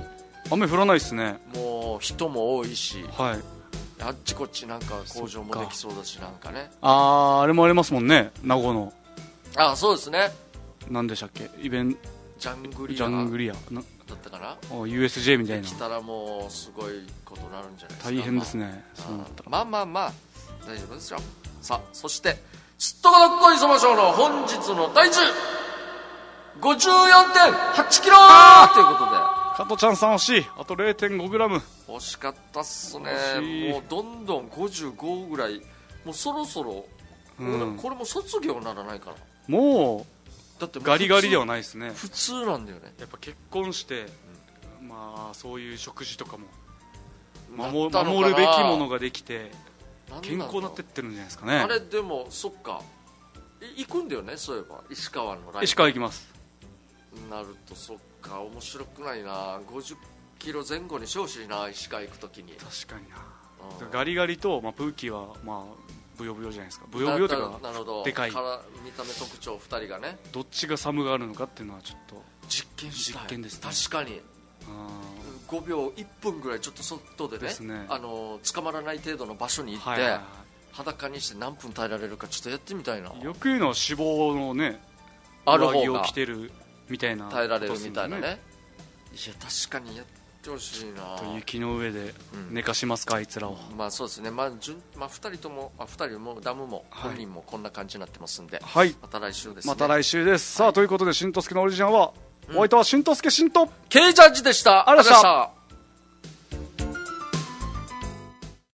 雨降らないですね。 もう人も多いし、 はい、 あっちこっちなんか工場もできそうだし、なんかね。 あー、あれもありますもんね、名護の。 あ、そうですね。 なんでしたっけ、イベント、 ジャングリアジャングリアだったかな。 ユーエスジェー みたいな。 できたらもうすごいことになるんじゃないですか。 大変ですね、 まあ、 そうなったら。 まあまあまあ大丈夫ですよ。さあ、そしてすっとこどっこいそばしょうの本日の体重 ごじゅうよんてんはちキロということで、 加トちゃんさん惜しい。あと れいてんごグラム。 惜しかったっすね。もうどんどんごじゅうごぐらい、もうそろそろ、うん、これも卒業ならないかな。 もうだってガリガリではないですね。 普通なんだよね。 やっぱ結婚して、うん、まあそういう食事とかも守, 守るべきものができて健康になってってるんじゃないですかね。 あれでもそっか、行くんだよね、そういえば石川のライブ。 石川行きます。 なるとそっか、面白くないな。ごじゅっキロぜん後にしてほしいな、石川行くときに。 確かにな、うん、ガリガリと、まあ、プーキーはまあブヨブヨじゃないですか。ブヨブヨというかでかいから見た目特徴ふたりがね、 どっちが寒があるのかっていうのはちょっと実験したい。 実験ですね。 確かにごびょういっぷんぐらいちょっと外で ね, ですね、あの捕まらない程度の場所に行って、はいはいはい、裸にして何分耐えられるかちょっとやってみたいな。 よく言うのは脂肪のね、ある方が上着を着てるみたいな、 耐えられるみたいなね。いや確かにやってほしいな。 雪の上で寝かしますか、うん、あいつらを。 まあそうですね、まあじゅんまあ、ふたりとも、あ、ふたりもダムも本人もこんな感じになってますんで、 はい、 また来週ですね。 また来週です、はい、さあということでしんとすけのオリジナルは、うん、お相手はしんとすけしんと K ジャッジでした。 ありがとうございました。